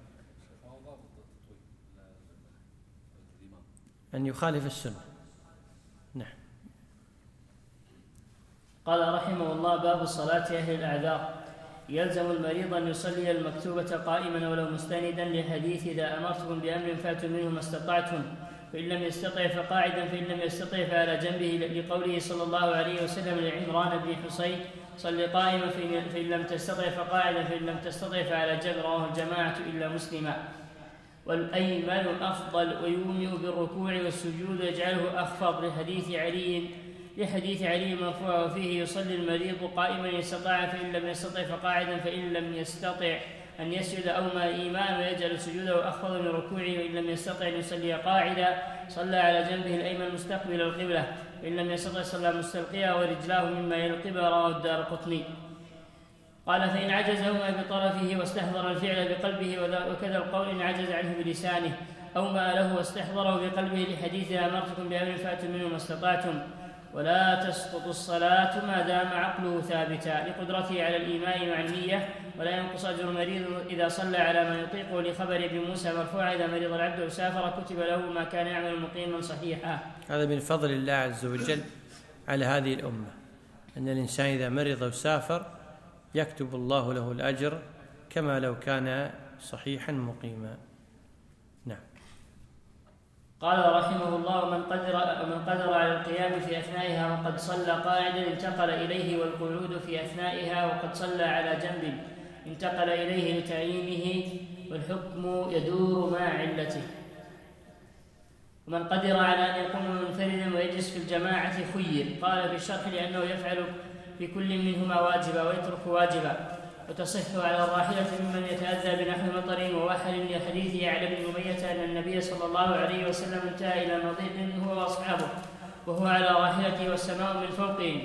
S1: أن يخالف السنة. نعم.
S2: قال رحمه الله: باب الصلاة أهل الأعذار. يلزم المريض أن يصلي المكتوبة قائما ولو مستندا، لحديث: إذا أمرتكم بأمر فاتوا منه ما استطعتم. فإن لم يستطع فقاعدا، فإن لم يستطع فعلى جنبه، لقوله صلى الله عليه وسلم لعمران بن حصين صل قائما فإن لم تستطع فقاعدا، فإن لم تستطع فعلى جنب. رواه الجماعة إلا مسلما. والأيمن أفضل ويومئ بالركوع والسجود يجعله أخفض، لحديث علي مرفوع وفيه يصلي المريض قائما إن استطاع، فإن لم يستطع فقاعدا، فإن لم يستطع أن يسجد أومى إيمان ويجعل سجوده أخفض من ركوعه، وإن لم يستطع أن يصلي قاعدا صلى على جنبه الأيمن مستقبل القبلة، وإن لم يستطع صلى مستلقيا ورجلاه مما يلقب. رواه الدارقطني. قال فإن عجزهما بطرفه واستحضر الفعل بقلبه، وكذا القول إن عجز عنه بلسانه أو ما له واستحضره بقلبه، لحديث أمرتكم بأمر فأتوا منه ما استطعتم. ولا تسقط الصلاة ما دام عقله ثابتا، لقدرته على الإيمان مع النية. ولا ينقص أجر المريض إذا صلى على ما يطيقه، لخبر ابن موسى مرفوعا إذا مرض العبد أو سافر كتب له ما كان يعمل مقيما صحيحا.
S1: هذا من فضل الله عز وجل على هذه الأمة، أن الإنسان إذا مرض أو سافر يكتب الله له الأجر كما لو كان صحيحا مقيما. نعم.
S2: قال رحمه الله: ومن قدر على القيام في أثنائها وقد صلى قاعدا انتقل إليه، والقعود في أثنائها وقد صلى على جنب انتقل إليه لتعيينه، والحكم يدور مع علته. ومن قدر على أن يقوم منفردا ويجلس في الجماعة خير. قال في الشرح: لأنه يفعل بكل منهما واجبا ويترك واجبا، وتصح على الراحلة ممن يتأذى بنحو مطر ووحل، لحديث يعلى بن أمية أن النبي صلى الله عليه وسلم انتهى إلى مضيق هو وأصحابه وهو على راحلته والسماء من فوقهم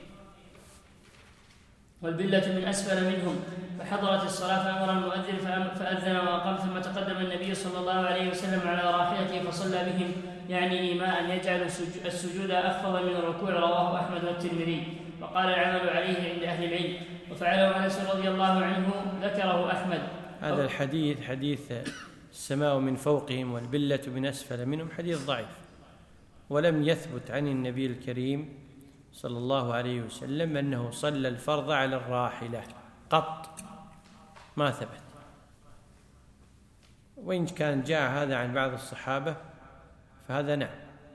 S2: والبلة من أسفل منهم، فحضرت الصلاة فأمر المؤذن فأذن وأقام، ثم تقدم النبي صلى الله عليه وسلم على راحلته فصلى بهم، يعني إيماء يجعل السجود أخفض من الركوع. رواه أحمد والترمذي. وقال العمل عليه عند أهل العلم، وفعله أنس رضي الله عنه، ذكره أحمد.
S1: هذا الحديث حديث السماء من فوقهم والبلة من أسفل منهم حديث ضعيف، ولم يثبت عن النبي الكريم صلى الله عليه وسلم أنه صلى الفرض على الراحلة قط، ما ثبت. وإن كان جاء هذا عن بعض الصحابة فهذا نعم.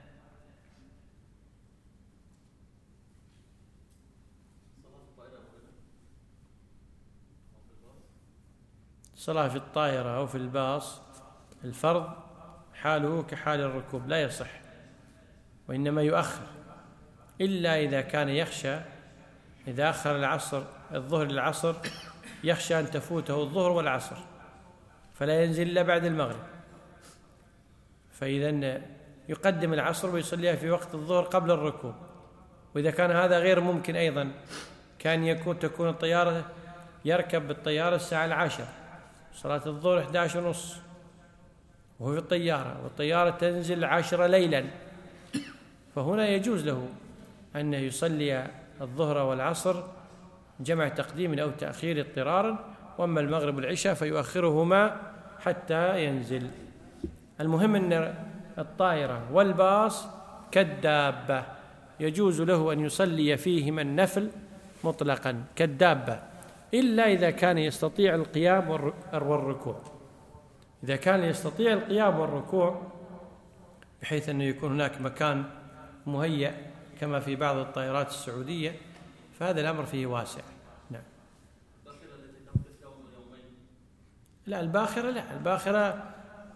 S1: صلاة في الطائرة أو في الباص الفرض حاله كحال الركوب لا يصح، وإنما يؤخر، إلا إذا كان يخشى إذا أخر الظهر للعصر يخشى أن تفوته الظهر والعصر فلا ينزل إلا بعد المغرب، فإذا يقدم العصر ويصليها في وقت الظهر قبل الركوب. وإذا كان هذا غير ممكن أيضا كان تكون الطيارة يركب بالطيارة الساعة 10، صلاة الظهر 11:30 وهو في الطيارة، والطيارة تنزل 10 ليلا، فهنا يجوز له أن يصلي الظهر والعصر جمع تقديم أو تأخير اضطرارا، وأما المغرب والعشاء فيؤخرهما حتى ينزل. المهم أن الطائرة والباص كالدابة يجوز له أن يصلي فيهما النفل مطلقا كالدابة، إلا إذا كان يستطيع القيام والركوع. إذا كان يستطيع القيام والركوع بحيث أنه يكون هناك مكان مهيأ كما في بعض الطائرات السعودية فهذا الأمر فيه واسع. نعم. لا الباخرة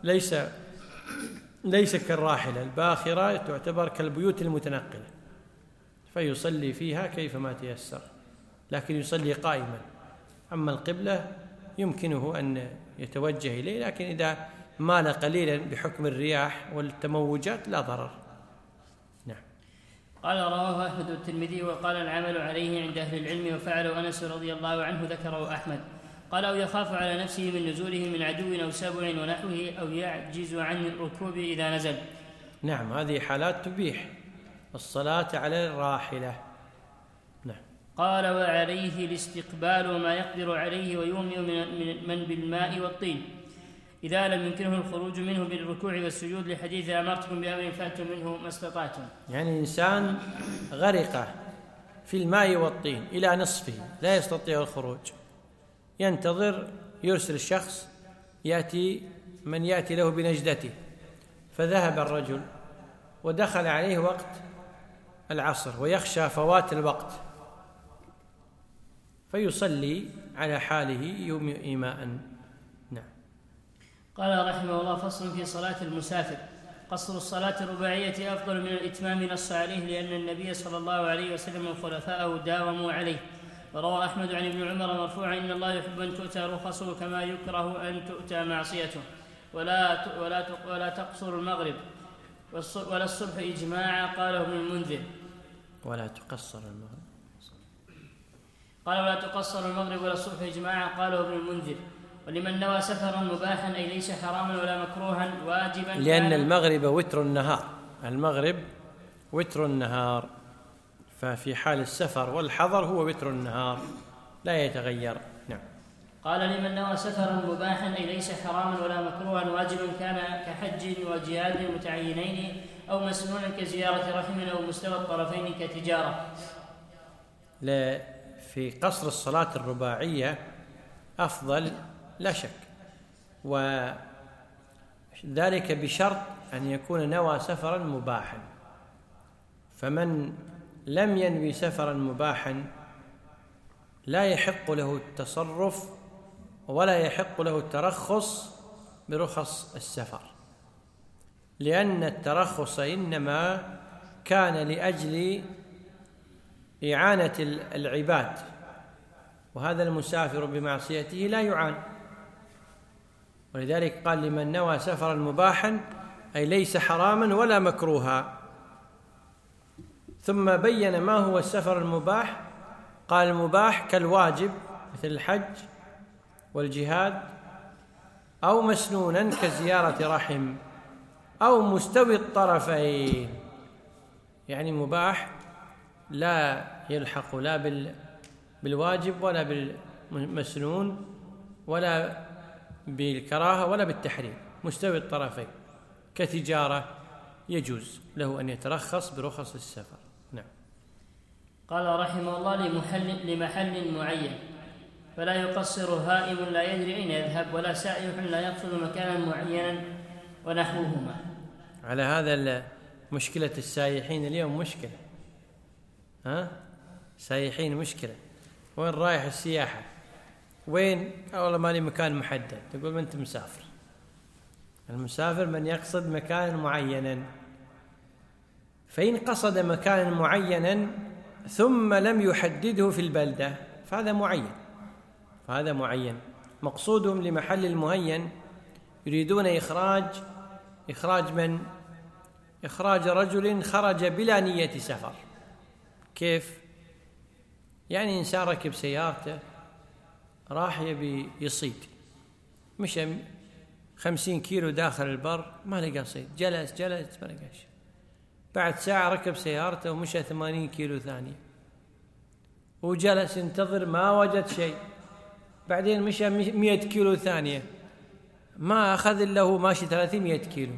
S1: ليس كالراحلة، الباخرة تعتبر كالبيوت المتنقلة فيصلي فيها كيفما تيسر، لكن يصلي قائما. أما القبلة يمكنه أن يتوجه إليه، لكن إذا مال قليلا بحكم الرياح والتموجات لا ضرر. نعم.
S2: قال رواه أحمد والترمذي. وقال العمل عليه عند أهل العلم، وفعله أنس رضي الله عنه، ذكره أحمد. قال: أو يخاف على نفسه من نزوله من عدو أو سبع ونحوه، أو يعجز عن الركوب إذا نزل.
S1: نعم، هذه حالات تبيح الصلاة على الراحلة. نعم.
S2: قال: وعليه الاستقبال ما يقدر عليه، ويومئ من بالماء والطين إذا لم يمكنه الخروج منه بالركوع والسجود، لحديث أمرتكم بأمر فأتوا منه ما استطعتم.
S1: يعني إنسان غرق في الماء والطين إلى نصفه لا يستطيع الخروج، ينتظر، يرسل الشخص يأتي من يأتي له بنجدته فذهب الرجل ودخل عليه وقت العصر ويخشى فوات الوقت، فيصلي على حاله يوم إيماء. نعم.
S2: قال رحمه الله: فصل في صلاة المسافر. قصر الصلاة الرباعية أفضل من الإتمام، نص عليه لأن النبي صلى الله عليه وسلم وخلفاءه داوموا عليه. وروى أحمد عن ابن عمر مرفوعا: إن الله يحب أن تؤتى رخصه كما يكره أن تؤتى معصيته، ولا تقصر المغرب ولا الصبح إجماعا. قاله ابن المنذر.
S1: ولا تقصر المغرب.
S2: قال: ولا تقصر المغرب ولا الصبح إجماعا. قاله ابن المنذر. ولمن نوى سفرا مباحا أي ليس حراما ولا مكروها واجبا،
S1: لأن المغرب وتر النهار، المغرب وتر النهار، ففي حال السفر والحضر هو وتر النهار لا يتغير. نعم.
S2: قال: لمن نوى سفرا مباحا أي ليس حراما ولا مكروها واجبا كان كحج وجهاد متعينين أو مسنون كزيارة رحم أو مستوى الطرفين كتجارة.
S1: في قصر الصلاة الرباعية أفضل لا شك، وذلك بشرط أن يكون نوى سفرا مباحا. فمن لم ينوي سفرا مباحا لا يحق له التصرف ولا يحق له الترخص برخص السفر، لأن الترخص إنما كان لأجل إعانة العباد، وهذا المسافر بمعصيته لا يعان. ولذلك قال: لمن نوى سفرا مباحا أي ليس حراما ولا مكروها. ثم بين ما هو السفر المباح، قال: المباح كالواجب مثل الحج والجهاد، أو مسنونا كزيارة رحم، أو مستوي الطرفين، يعني مباح لا يلحق لا بالواجب ولا بالمسنون ولا بالكراهة ولا بالتحريم، مستوي الطرفين كتجارة يجوز له أن يترخص برخص السفر. نعم.
S2: قال رحمه الله: لمحل معين، فلا يقصر هائم لا يدري أين يذهب، ولا سائح لا يقصد مكانا معينا ونحوهما.
S1: على هذا مشكلة السائحين اليوم مشكلة، سائحين مشكلة. وين رايح السياحة؟ وين؟ والله ما لي مكان محدد. تقول ما أنت مسافر. المسافر من يقصد مكانا معينا، فإن قصد مكانا معينا ثم لم يحدده في البلدة فهذا معين. مقصودهم لمحل المهين يريدون إخراج من؟ إخراج رجل خرج بلا نية سفر. كيف؟ يعني إنسان ركب سيارته راح يبي يصيد، مشى 50 كيلو داخل البر ما لقى صيد، جلس ما لقاش. بعد ساعة ركب سيارته ومشى 80 كيلو ثانية وجلس ينتظر ما وجد شيء. بعدين مشى 100 كيلو ثانية ما أخذ إلا هو ماشي 300 كيلو.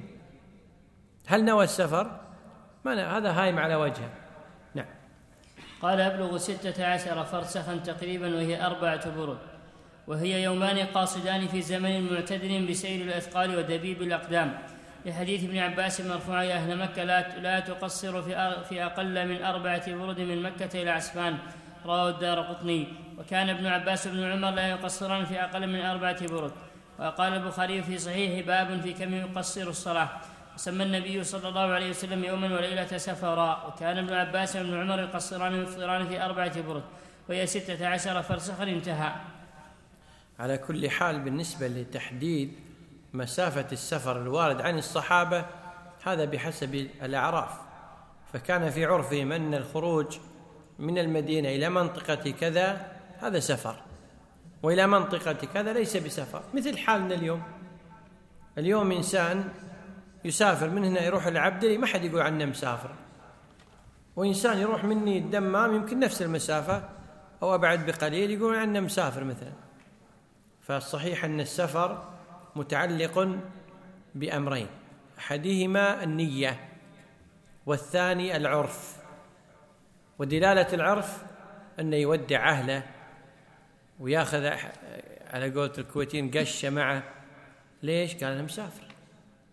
S1: هل نوى السفر؟ ما هذا هايم على وجهه. نعم.
S2: قال: أبلغ 16 فرسخا تقريبا، وهي 4 برد، وهي يومان قاصدان في زمن معتدل بسير الأثقال ودبيب الأقدام، لحديث ابن عباس مرفوعا: يا أهل مكة لا تقصر في أقل من 4 برد من مكة إلى عسفان. رواه الدارقطني. وكان ابن عباس وابن عمر لا يقصران في أقل من 4 برد. وقال البخاري في صحيح: باب في كم يقصر الصلاة. وسمى النبي صلى الله عليه وسلم يوما وليلة سفرا. وكان ابن عباس وابن عمر يقصران ويفطران في 4 برد، وهي 16 فرسخا. انتهى.
S1: على كل حال، بالنسبة لتحديد مسافة السفر الوارد عن الصحابة هذا بحسب الأعراف، فكان في عرفهم أن الخروج من المدينة إلى منطقة كذا هذا سفر، وإلى منطقة كذا ليس بسفر. مثل حالنا اليوم إنسان يسافر من هنا يروح العبدلي ما حد يقول عنه مسافر، وإنسان يروح مني الدمام يمكن نفس المسافة أو أبعد بقليل يقول عنه مسافر مثلا. فالصحيح أن السفر متعلق بأمرين، أحدهما النية والثاني العرف. ودلالة العرف أنه يودع أهله وياخذ على قولة الكويتيين قشة معه. ليش؟ قال أنا مسافر.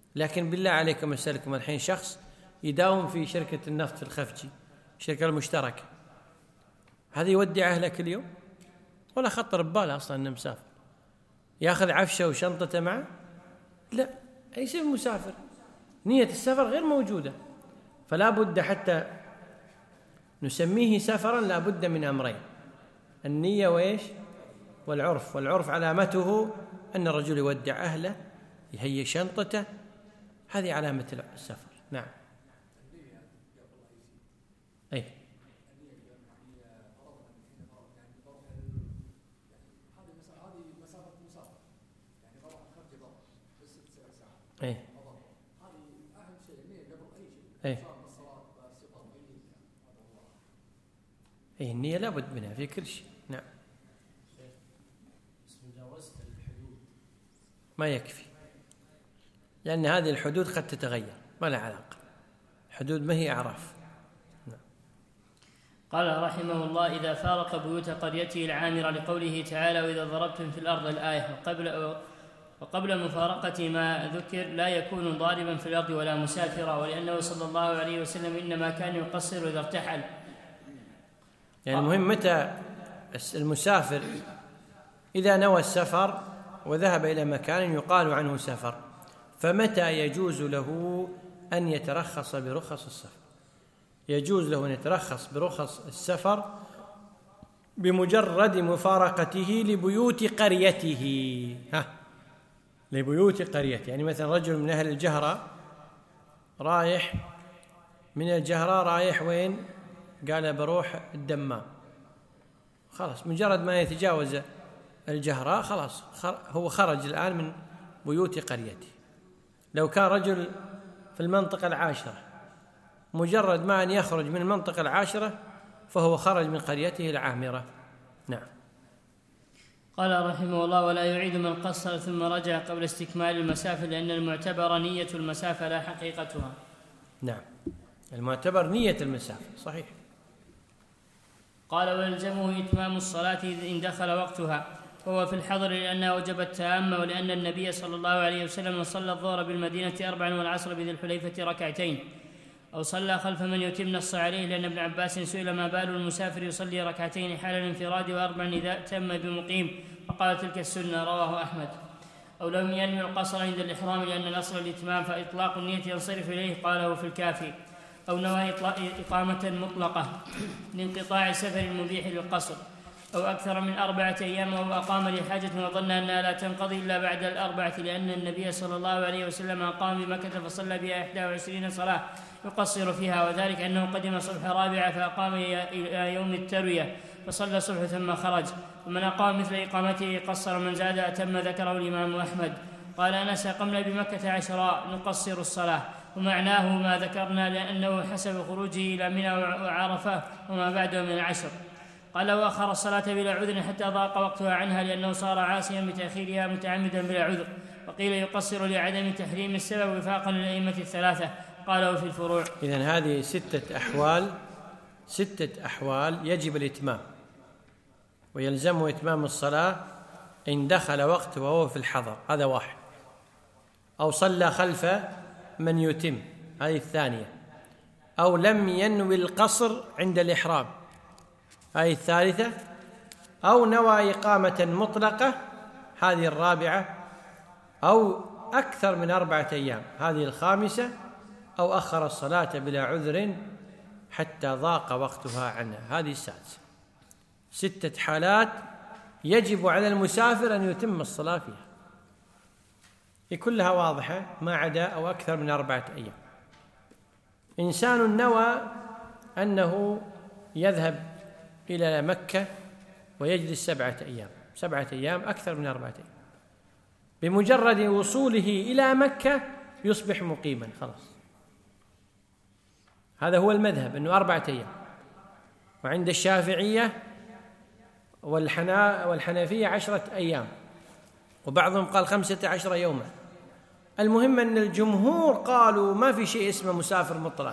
S1: لكن بالله عليكم أسألكم الحين شخص يداوم في شركة النفط في الخفجي، شركة المشتركة، هذا يودع أهله كل يوم ولا خطر بباله أصلا أنه مسافر؟ يأخذ عفشه وشنطته معه؟ لا، يصير مسافر، نية السفر غير موجودة. فلا بد حتى نسميه سفرا لا بد من أمرين: النية وإيش؟ والعرف. والعرف علامته أن الرجل يودع أهله، يهيئ شنطته، هذه علامة السفر. نعم. أي أي أي أي النية لا بد منها في كل شيء. نعم. ما يكفي، لأن هذه الحدود قد تتغير، ما لها علاقة، حدود ما هي أعراف.
S2: قال رحمه الله: إذا فارق بيوت قريته العامرة، لقوله تعالى: وإذا ضربتم في الأرض الآية. وقبل مفارقة ما ذكر لا يكون ضاربا في الأرض ولا مسافرا، ولأنه صلى الله عليه وسلم إنما كان يقصر إذا ارتحل.
S1: يعني المهم متى المسافر إذا نوى السفر وذهب إلى مكان يقال عنه سفر، فمتى يجوز له أن يترخص برخص السفر؟ يجوز له أن يترخص برخص السفر بمجرد مفارقته لبيوت قريته. لبيوت قريته، يعني مثلا رجل من أهل الجهرة رايح من الجهرة رايح وين؟ قال بروح الدمام، خلاص مجرد ما يتجاوز الجهرة خلاص هو خرج الآن من بيوت قريته. لو كان رجل في المنطقة العاشرة، مجرد ما أن يخرج من المنطقة العاشرة فهو خرج من قريته العامرة. نعم.
S2: قال رحمه الله: ولا يعيد من قصر ثم رجع قبل استكمال المسافة، لأن المعتبر نية المسافة لا حقيقتها.
S1: نعم، المعتبر نية المسافة، صحيح.
S2: قال: ويلزمه إتمام الصلاة إن دخل وقتها، وهو في الحضر لأنها وجبت تامة، ولأن النبي صلى الله عليه وسلم صلى الظهر بالمدينة 4 والعصر بذي الحليفة ركعتين، أو صلى خلف من يتم نص عليه، لأن ابن عباس سئل: ما بال المسافر يصلي ركعتين حال الانفراد و4 إذا تم بمقيم؟ فقال: تلك السنة. رواه أحمد. أو لم ينوي القصر عند الإحرام لأن الأصل الإتمام، فإطلاق النية ينصرف إليه، قاله في الكافي. أو نوى إقامة مطلقة لانقطاع السفر المبيح للقصر، أو أكثر من 4 أيام، أو أقام لحاجة وظن أنها لا تنقضي إلا بعد 4، لأن النبي صلى الله عليه وسلم أقام بمكة فصلى بها 21 صلاة يقصر فيها، وذلك أنه قدم صبح 4 فأقام إلى يوم التروية فصلى صبح ثم خرج. ومن أقام مثل إقامته قصر، من زاد أتم، ذكره الإمام أحمد. قال أنس: أقمنا بمكة 10 نقصر الصلاة، ومعناه ما ذكرنا، لأنه حسب خروجه إلى منى وعرفة وما بعده من 10. قال: وأخر الصلاة بلا عذر حتى ضاق وقتها عنها، لأنه صار عاصيا بتأخيرها متعمدا بلا عذر. وقيل يقصر لعدم تحريم السبب وفاقا للأئمة الثلاثة، قالوا في الفروع.
S1: إذن هذه 6 أحوال يجب الإتمام، ويلزمه إتمام الصلاة إن دخل وقت وهو في الحضر، هذا 1. أو صلى خلف من يتم، هذه 2. أو لم ينوي القصر عند الإحرام، هذه 3. أو نوى إقامة مطلقة، هذه 4. أو أكثر من 4 أيام، هذه 5. أو أخر الصلاة بلا عذر حتى ضاق وقتها عنها، هذه 6. 6 حالات يجب على المسافر أن يتم الصلاة فيها، هي كلها واضحة ما عدا أو أكثر من 4 أيام. إنسان نوى أنه يذهب إلى مكة ويجلس 7 أيام، 7 أيام أكثر من 4 أيام، بمجرد وصوله إلى مكة يصبح مقيما خلاص. هذا هو المذهب، أنه 4 أيام. وعند الشافعية والحنفية 10 أيام، وبعضهم قال 15 يوما. المهم أن الجمهور قالوا ما في شيء اسمه مسافر مطلق،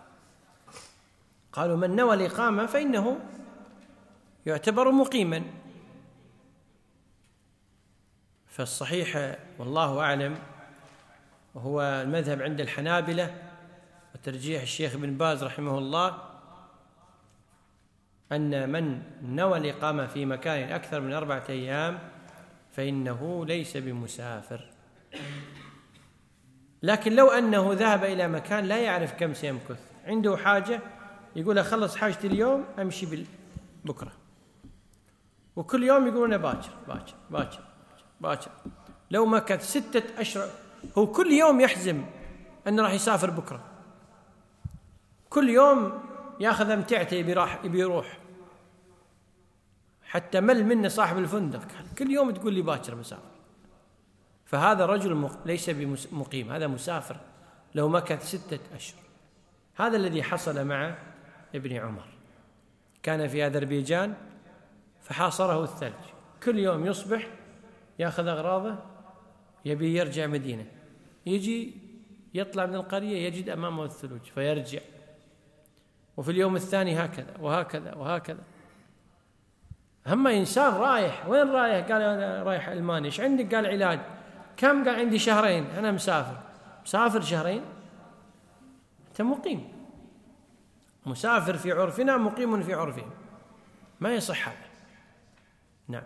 S1: قالوا من نوى الإقامة فإنه يعتبر مقيما. فالصحيح والله أعلم وهو المذهب عند الحنابلة وترجيح الشيخ ابن باز رحمه الله، أن من نوى الإقامة في مكان أكثر من 4 أيام فإنه ليس بمسافر. لكن لو أنه ذهب إلى مكان لا يعرف كم سيمكث، عنده حاجة يقول أخلص حاجتي اليوم أمشي بكرة، وكل يوم يقولون باكر باكر باكر باكر، لو مكث 6 أشهر هو كل يوم يحزم أنه راح يسافر بكرة، كل يوم ياخذ أمتعته يبي يروح، حتى مل منه صاحب الفندق كل يوم تقول لي باكر مسافر. فهذا رجل ليس بمقيم، هذا مسافر لو مكث 6 أشهر. هذا الذي حصل مع ابن عمر، كان في أذربيجان فحاصره الثلج، كل يوم يصبح ياخذ أغراضه يبي يرجع مدينة، يجي يطلع من القرية يجد أمامه الثلوج فيرجع، وفي اليوم الثاني هكذا وهكذا وهكذا. أما إنسان رايح، وين رايح؟ قال أنا رايح ألمانيا. إيش عندك؟ قال علاج. كم؟ قال عندي 2 شهر، أنا مسافر. مسافر 2 شهر؟ أنت مقيم. مسافر في عرفنا، مقيم في عرفهم، ما يصح هذا. نعم،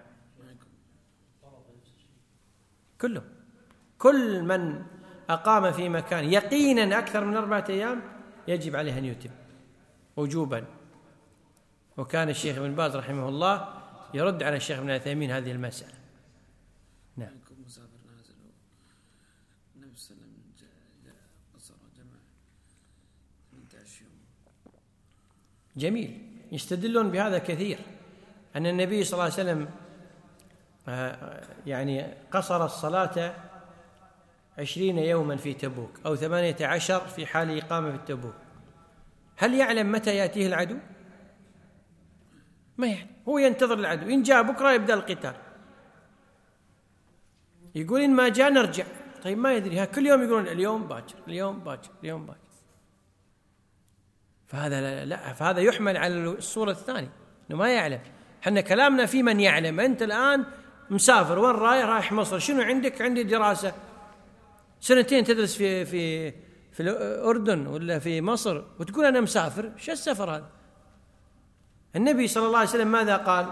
S1: كل من أقام في مكان يقينا أكثر من 4 أيام يجب عليه أن يتم وجوبا. وكان الشيخ ابن باز رحمه الله يرد على الشيخ ابن عثيمين هذه المسألة. نعم.
S3: مسافر نازل النبي صلى الله عليه وسلم قصر جمع 18 يوم.
S1: جميل. يستدلون بهذا كثير، أن النبي صلى الله عليه وسلم يعني قصر الصلاة 20 يوما في تبوك، أو 18 في حال إقامة في تبوك. هل يعلم متى يأتيه العدو؟ ما يعلم، هو ينتظر العدو، إن جاء بكرة يبدأ القتال، يقول إن ما جاء نرجع. طيب ما يدري، كل يوم يقولون اليوم باكر اليوم باكر اليوم باكر. فهذا لا، فهذا يحمل على الصورة الثانية إنه ما يعلم. حنا كلامنا في من يعلم. أنت الآن مسافر، وين رايح مصر، شنو عندك؟ عندي دراسة 2 تدرس في الأردن ولا في مصر وتقول أنا مسافر. شو السفر هذا؟ النبي صلى الله عليه وسلم ماذا قال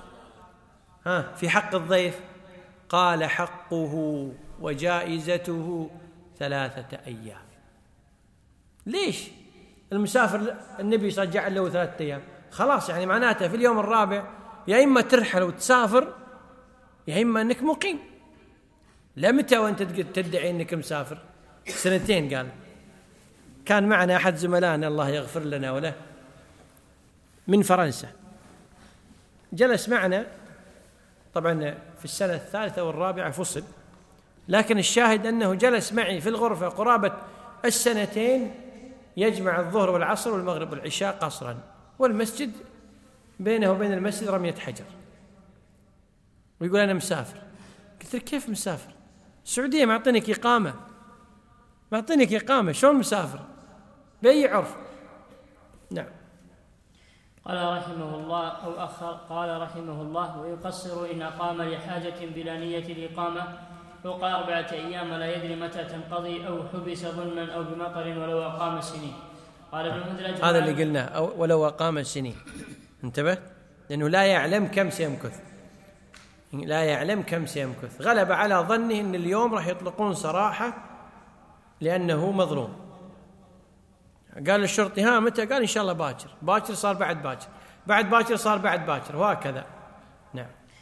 S1: في حق الضيف؟ قال حقه وجائزته 3 أيام. ليش المسافر النبي صلى الله عليه وسلم جعل له 3 أيام؟ خلاص، يعني معناته في اليوم الرابع يا إما ترحل وتسافر يا إما أنك مقيم. لا، متى وأنت تدعي أنك مسافر؟ 2 قال. كان معنا أحد زملائنا الله يغفر لنا وله من فرنسا، جلس معنا، طبعا في السنة 3 والرابعة فصل، لكن الشاهد أنه جلس معي في الغرفة قرابة 2 يجمع الظهر والعصر والمغرب والعشاء قصرا، والمسجد بينه وبين المسجد 100 حجر، ويقول أنا مسافر. قلت له كيف مسافر؟ السعودية معطينك إقامة، معطينك إقامة، شلون مسافر؟ بأي عرف؟ نعم.
S2: قال رحمه الله أو أخر. قال رحمه الله: ويقصر إن أقام لحاجة بلا نية الإقامة فوق 4 أيام ولا يدري متى تنقضي، أو حبس ظلما أو بمطر ولو أقام سنين. قال ابن مدرج:
S1: هذا اللي قلناه، أو ولو أقام سنين. انتبه، لأنه لا يعلم كم سيمكث، لا يعلم كم سيمكث. غلب على ظنه أن اليوم راح يطلقون سراحة لأنه مظلوم. قال الشرطي متى؟ قال إن شاء الله باكر. باكر صار بعد باكر، بعد باكر صار بعد باكر، وهكذا. نعم.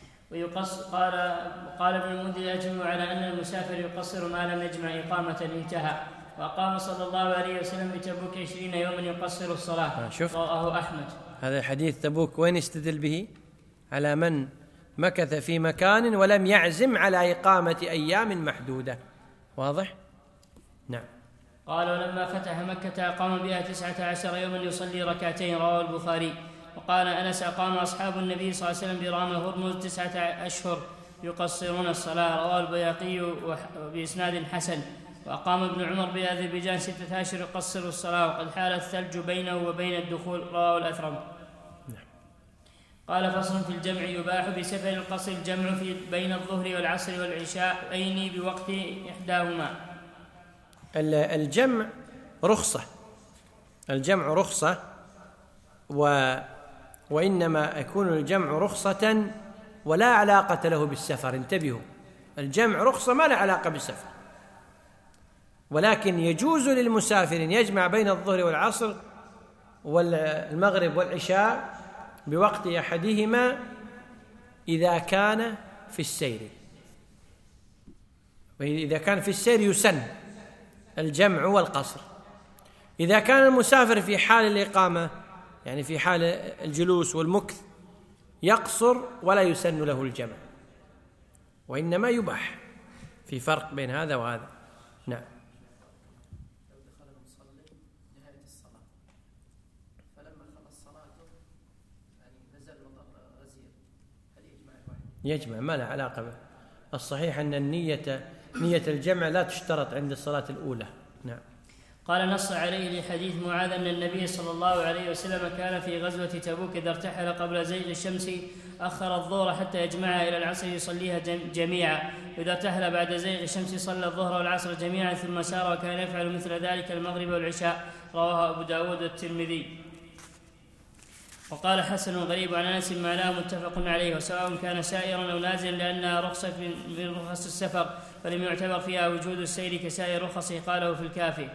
S2: قال ابن المنذر: يجمع على أن المسافر يقصر ما لم يجمع إقامة انتهى. وأقام صلى الله عليه وسلم بتبوك 20 يوما يقصر الصلاة. رواه أحمد.
S1: هذا حديث تبوك وين يستدل به؟ على من مكث في مكان ولم يعزم على إقامة أيام محدودة. واضح؟ نعم.
S2: قال: ولما فتح مكة أقام بها 19 يوما يصلي 2 ركعتين. رواه البخاري. وقال أنس: أقام أصحاب النبي صلى الله عليه وسلم برام هرمز 9 أشهر يقصرون الصلاة. رواه البيهقي بإسناد حسن. وأقام ابن عمر بأذربيجان 6 أشهر يقصر الصلاة، وقد حال الثلج بينه وبين الدخول. رواه الأثرم. قال: فصل في الجمع: يباح بسفر القصر الجمع بين الظهر والعصر والعشاء بوقت إحداهما.
S1: الجمع رخصة، الجمع رخصة، وإنما يكون الجمع رخصة ولا علاقة له بالسفر. انتبهوا، الجمع رخصة ما لا علاقة بالسفر، ولكن يجوز للمسافر أن يجمع بين الظهر والعصر والمغرب والعشاء بوقت أحدهما إذا كان في السير. وإذا كان في السير يسن الجمع والقصر. إذا كان المسافر في حال الإقامة، يعني في حال الجلوس والمكث، يقصر ولا يسن له الجمع، وإنما يباح. في فرق بين هذا وهذا. نعم.
S5: لو دخل المصلي نهاية الصلاة فلما خلص صلاته يعني نزل مطر غزير، هل يجمع الواحد؟
S1: يجمع، ما له علاقة به. الصحيح أن نية الجمع لا تشترط عند الصلاة الأولى. نعم.
S2: قال نص عليه لحديث معاذ أن النبي صلى الله عليه وسلم كان في غزوة تبوك إذا ارتحل قبل زيغ الشمس أخر الظهر حتى يجمعها إلى العصر يصليها جميعا، وإذا ارتحل بعد زيغ الشمس صلى الظهر والعصر جميعا ثم سار، وكان يفعل مثل ذلك المغرب والعشاء. رواه أبو داود والترمذي. وقال حسن غريب عن أنس معناه متفق عليه، وسواء كان سائرا أو نازلا لأنها رخصة من رخص السفر، فلم يعتبر فيها وجود السير كسائر رخصه. قاله في الكافي.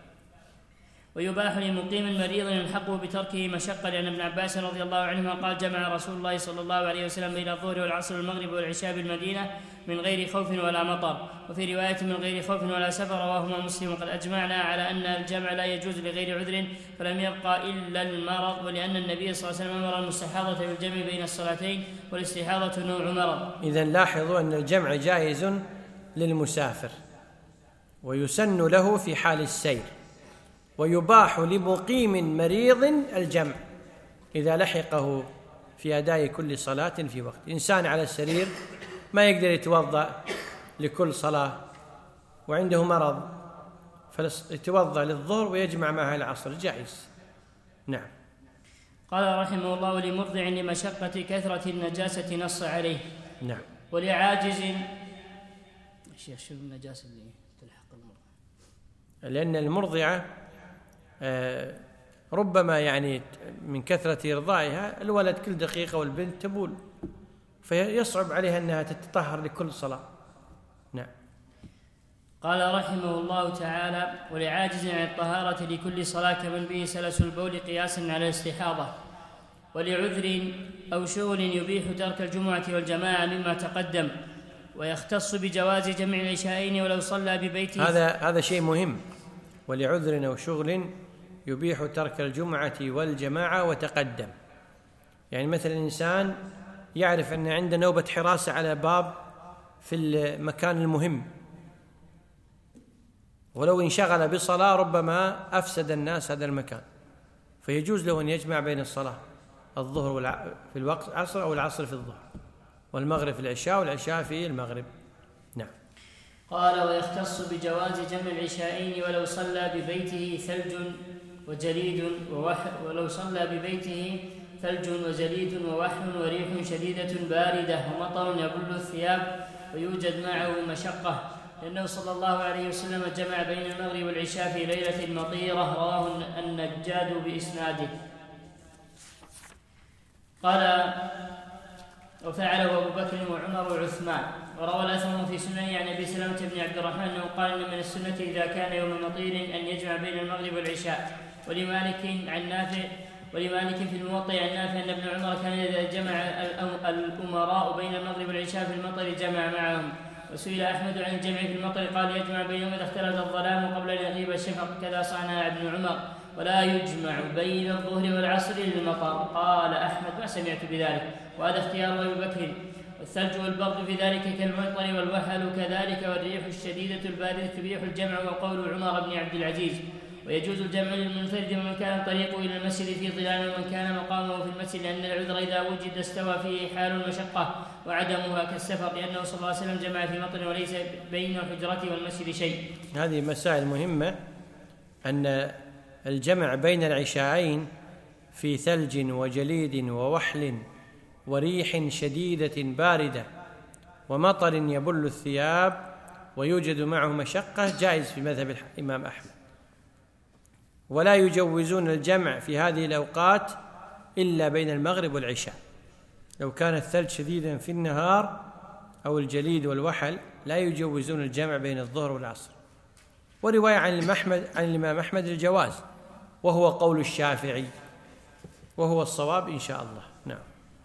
S2: ويباح لمقيم مريض الحق بتركه مشقة، لأن ابن عباس رضي الله عنهما قال جمع رسول الله صلى الله عليه وسلم بين الظهر والعصر والمغرب والعشاء بالمدينة من غير خوف ولا مطر، وفي رواية من غير خوف ولا سفر. رواهما مسلم. وقد أجمعنا على أن الجمع لا يجوز لغير عذر، فلم يبقى إلا المرض، ولأن النبي صلى الله عليه وسلم أمر المستحاضة بالجمع بين الصلاتين، والاستحاضة نوع مرض.
S1: إذن لاحظوا أن الجمع جائز للمسافر، ويسن له في حال السير، ويباح لمقيم مريض الجمع إذا لحقه في أداء كل صلاة في وقت. إنسان على السرير ما يقدر يتوضأ لكل صلاة وعنده مرض، فيتوضأ للظهر ويجمع معها العصر، جائز. نعم.
S2: قال رحمه الله لمرضع لمشقة كثرة النجاسة نص عليه.
S1: نعم.
S2: ولعاجز شو النجاسة اللي تلحق المرضع؟
S1: لأن المرضعة ربما يعني من كثرة رضاعها الولد كل دقيقة والبنت تبول، فيصعب عليها أنها تتطهر لكل صلاة. نعم.
S2: قال رحمه الله تعالى ولعاجز عن الطهارة لكل صلاة كمن به سلس البول قياسا على الاستحاضة، ولعذر أو شغل يبيح ترك الجمعة والجماعة مما تقدم، ويختص بجواز جمع العشاءين ولو صلى ببيته.
S1: هذا شيء مهم. ولعذر أو شغل يبيح ترك الجمعة والجماعة وتقدم. يعني مثلا إنسان يعرف أن عنده نوبة حراسة على باب في المكان المهم، ولو انشغل بصلاة ربما أفسد الناس هذا المكان، فيجوز له أن يجمع بين الصلاة الظهر في الوقت العصر أو العصر في الظهر، والمغرب في العشاء والعشاء في المغرب. نعم.
S2: قال ويختص بجواز جمع العشاءين ولو صلى ببيته ثلج وجليد ولو صلى ببيته ثلج وجليد ووحل وريح شديدة باردة ومطر يبل الثياب ويوجد معه مشقة، لأنه صلى الله عليه وسلم جمع بين المغرب والعشاء في ليلة مطيرة. رواه النجاد بإسناده. قال وفعله أبو بكر وعمر وعثمان. وروى الأثر في سننه عن أبي سلمة بن عبد الرحمن أنه قال إن من السنة إذا كان يوم مطير أن يجمع بين المغرب والعشاء. ولمالك في الموطأ عن نافع أن ابن عمر كان إذا جمع الأمراء بين المغرب والعشاء في المطر جمع معهم. وسئل أحمد عن الجمع في المطر قال يجمع بينهم إذا اختلط الظلام قبل أن يغيب الشفق، كذا صنع ابن عمر، ولا يجمع بين الظهر والعصر للمطر. قال أحمد ما سمعت بذلك، وهذا اختيار أبي بكر. والثلج والبرد في ذلك كالمطر، والوحل كذلك، والريح الشديدة الباردة تبيح الجمع، وقول عمر بن عبد العزيز. ويجوز الجمع للمنفرد ومن كان طريقه إلى المسجد في ظلال ومن كان مقامه في المسجد، لأن العذر إذا وجد استوى فيه حال المشقة وعدمها كالسفر، لأنه صلى الله عليه وسلم جمع في مطر وليس بين الحجرة والمسجد شيء.
S1: هذه مسائل مهمة، أن الجمع بين العشاءين في ثلج وجليد ووحل وريح شديدة باردة ومطر يبل الثياب ويوجد معه مشقة جائز في مذهب الإمام أحمد. ولا يجوزون الجمع في هذه الأوقات إلا بين المغرب والعشاء. لو كان الثلج شديدا في النهار أو الجليد والوحل لا يجوزون الجمع بين الظهر والعصر. ورواية عن الإمام أحمد الجواز، وهو قول الشافعي، وهو الصواب إن شاء الله. نعم.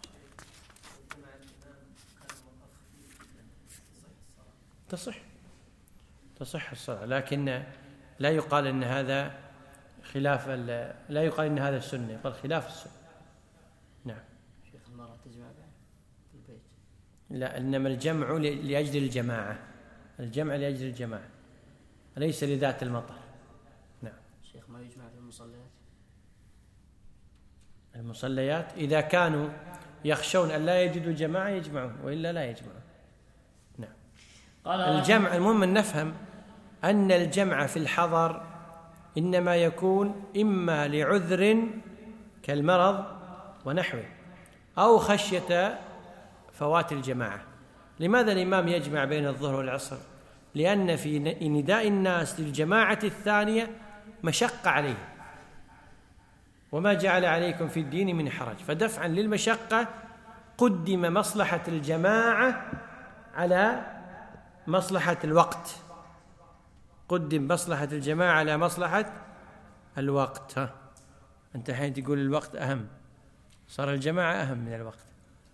S1: تصح الصلاة، لكن لا يقال إن هذا لا يقال إن هذا السنة، بل خلاف السنة. نعم.
S2: شيخ المرأة تجمع في البيت؟
S1: لا، إنما الجمع لأجل الجماعة، الجمع لأجل الجماعة ليس لذات المطر. نعم.
S2: شيخ ما يجمع في
S1: المصليات إذا كانوا يخشون أن لا يجدوا جماعة يجمعون، وإلا لا يجمعون. نعم. الجمع المهم أن نفهم أن الجمع في الحضر إنما يكون إما لعذر كالمرض ونحوه أو خشية فوات الجماعة. لماذا الإمام يجمع بين الظهر والعصر؟ لأن في نداء الناس للجماعة الثانية مشقة عليه، وما جعل عليكم في الدين من حرج، فدفعا للمشقة قدم مصلحة الجماعة على مصلحة الوقت، قدم مصلحة الجماعة على مصلحة الوقت. أنت حين تقول الوقت أهم، صار الجماعة أهم من الوقت.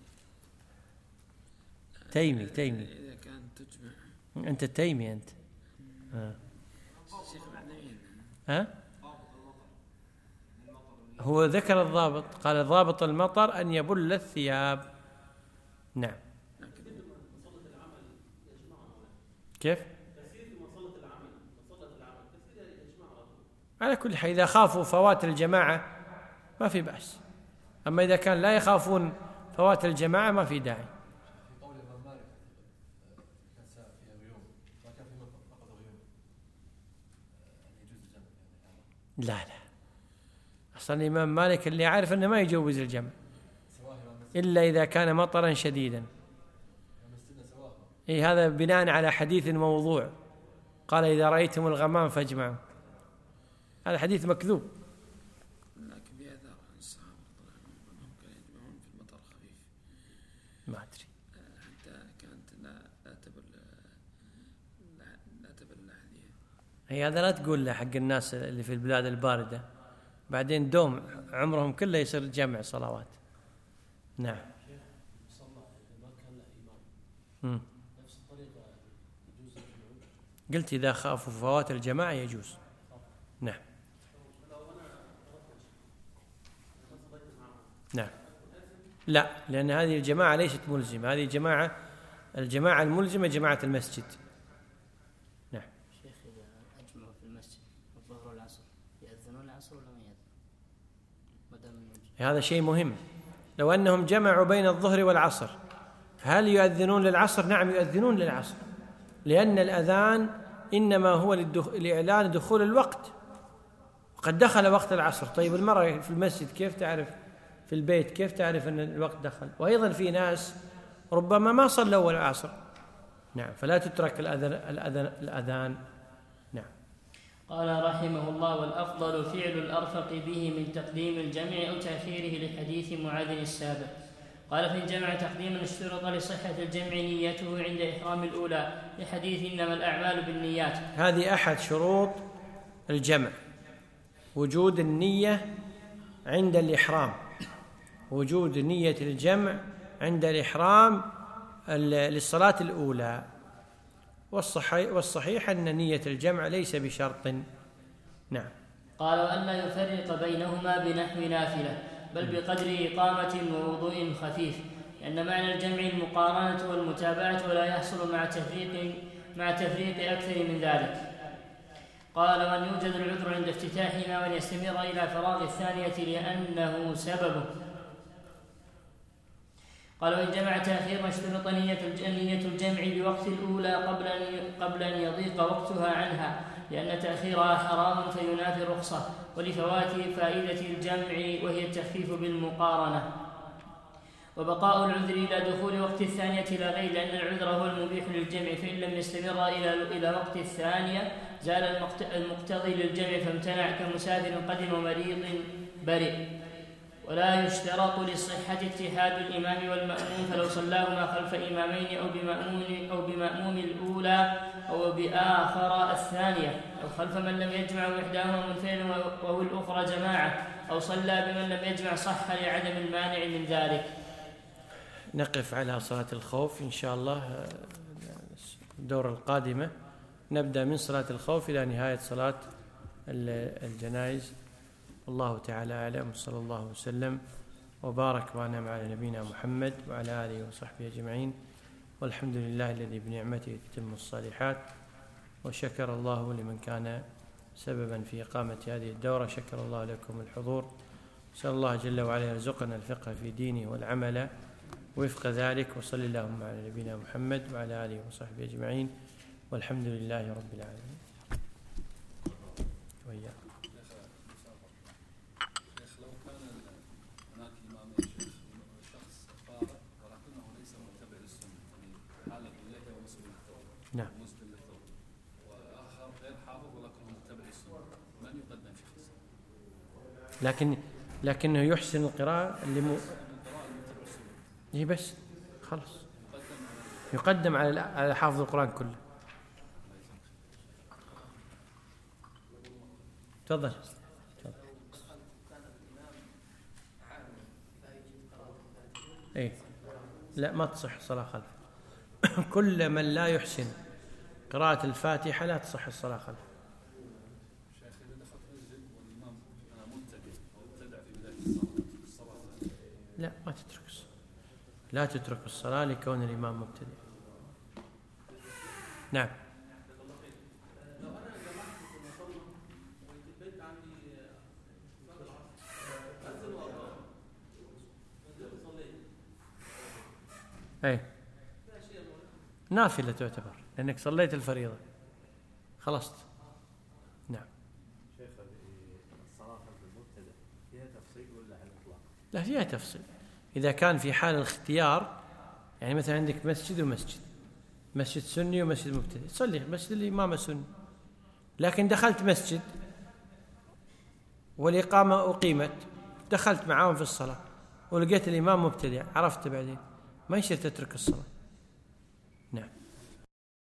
S1: تيمي
S3: إذا كانت تجمع.
S1: أنت تيمي أنت.
S3: شيخ بعدين.
S1: هو ذكر الضابط، قال ضابط المطر أن يبل الثياب. نعم. كيف؟ على كل حال إذا خافوا فوات الجماعة ما في بأس، أما إذا كان لا يخافون فوات الجماعة ما في داعي. لا أصلا الإمام مالك اللي عارف أنه ما يجوز الجمع إلا إذا كان مطرا شديدا. هذا بناء على حديث موضوع قال إذا رأيتم الغمام فاجمعوا، هذا حديث مكذوب.
S3: لكن في آثار عن الصحابة أنهم كانوا يجمعون في المطر خفيف،
S1: ما أدري،
S3: حتى كانت لا تبل الأحذية.
S1: هذا لا تقول له حق الناس اللي في البلاد الباردة، بعدين دوم عمرهم كله يصير جمع صلوات. نعم. قلت إذا خافوا فوات الجماعة يجوز. نعم. نعم. لا، لأن هذه الجماعة ليست ملزمة، هذه الجماعة الملزمة جماعة المسجد. نعم.
S2: شيخ إذا أجمعوا في المسجد الظهر والعصر يأذنون العصر ولا ما يأذنون؟
S1: هذا شيء مهم. لو أنهم جمعوا بين الظهر والعصر هل يؤذنون للعصر؟ نعم يؤذنون للعصر، لأن الأذان إنما هو لإعلان دخول الوقت، وقد دخل وقت العصر. طيب المرأة في المسجد كيف تعرف، في البيت كيف تعرف أن الوقت دخل؟ وأيضا في ناس ربما ما صلوا العصر. نعم. فلا تترك الأذان. نعم.
S2: قال رحمه الله: والأفضل فعل الأرفق به من تقديم الجمع أو تأخيره لحديث معاذ السابق. قال: في الجمع تقديما اشترط لصحة الجمع نيته عند إحرام الأولى لحديث إنما الأعمال بالنيات.
S1: هذه أحد شروط الجمع، وجود النية عند الإحرام، وجود نية الجمع عند الإحرام للصلاة الأولى. والصحيح أن نية الجمع ليس بشرط. نعم.
S2: قال: وألا يفرق بينهما بنحو نافلة، بل بقدر إقامة ووضوء خفيف، لأن معنى الجمع المقارنة والمتابعة، ولا يحصل مع تفريق أكثر من ذلك. قال: وأن يوجد العذر عند افتتاحهما وأن يستمر إلى فراغ الثانية لأنه سببه. قال: وإن جمع تأخيرا اشترط نية الجمع بوقت الأولى قبل أن يضيق وقتها عنها، لأن تأخيرها حرام فينافي الرخصة، ولفوات فائدة الجمع وهي التخفيف بالمقارنة. وبقاء العذر إلى دخول وقت الثانية لا غير، لأن العذر هو المبيح للجمع، فإن لم يستمر إلى وقت الثانية زال المقتضي للجمع فامتنع، كمسافر قدم مريض بريء. ولا يشترط للصحة اتحاد الإمام والمأموم، فلو صلاهما خلف إمامين أو بمأموم الأولى أو بآخر الثانية، أو خلف من لم يجمع وإحداهما منفرد وهو الأخرى جماعة، أو صلى بمن لم يجمع صح لعدم المانع من ذلك.
S1: نقف على صلاة الخوف إن شاء الله الدورة القادمة، نبدأ من صلاة الخوف إلى نهاية صلاة الجنائز. الله تعالى أعلم، صلى الله وسلم وبارك وأنعم على نبينا محمد وعلى آله وصحبه أجمعين، والحمد لله الذي بنعمته تتم الصالحات. وشكر الله لمن كان سببا في إقامة هذه الدورة، شكر الله لكم الحضور. نسأل الله جل وعلا يرزقنا الفقه في دينه والعمل وفق ذلك، وصلى اللهم على نبينا محمد وعلى آله وصحبه أجمعين، والحمد لله رب العالمين. وإياكم.
S4: شيخ، لو كان هناك إمام يا شيخ شخص قارئ ولكنه ليس متبع للسنة، يعني حالة اللحية ومسبل الثوب،
S1: نعم،
S4: مسبل الثوب، وآخر غير حافظ ولكنه متبع للسنة، من يقدم شخص؟
S1: لكنه يحسن القراءة اللي هي بس خلاص يقدم على حافظ القرآن كله. تفضل. ايه لا، ما تصح الصلاة خلفه. كل من لا يحسن قراءة الفاتحة لا تصح الصلاة خلفه.
S4: شيخ، إذا دخلت المسجد والإمام مبتدئ أو ابتدع في بداية الصلاة
S1: لا، ما تترك الصلاة، لا تترك الصلاة لكون الإمام مبتدئ. نعم.
S5: لو أنا جمعت في المصلى والبيت عندي صلاة العصر أنزل وأقرأ نزلت صليت
S1: أي نافلة تعتبر لأنك صليت الفريضة خلصت. نعم.
S7: شيخ، الصلاة خلف المبتدئ فيها تفصيل ولا على الإطلاق؟
S1: لا، فيها تفصيل. إذا كان في حال الاختيار، يعني مثلا عندك مسجد ومسجد، مسجد سني ومسجد مبتدئ، صلي مسجد الإمامة سني، لكن دخلت مسجد والإقامة أقيمت، دخلت معاهم في الصلاة ولقيت الإمام مبتدئ، عرفت بعدين ما يصير تترك الصلاة.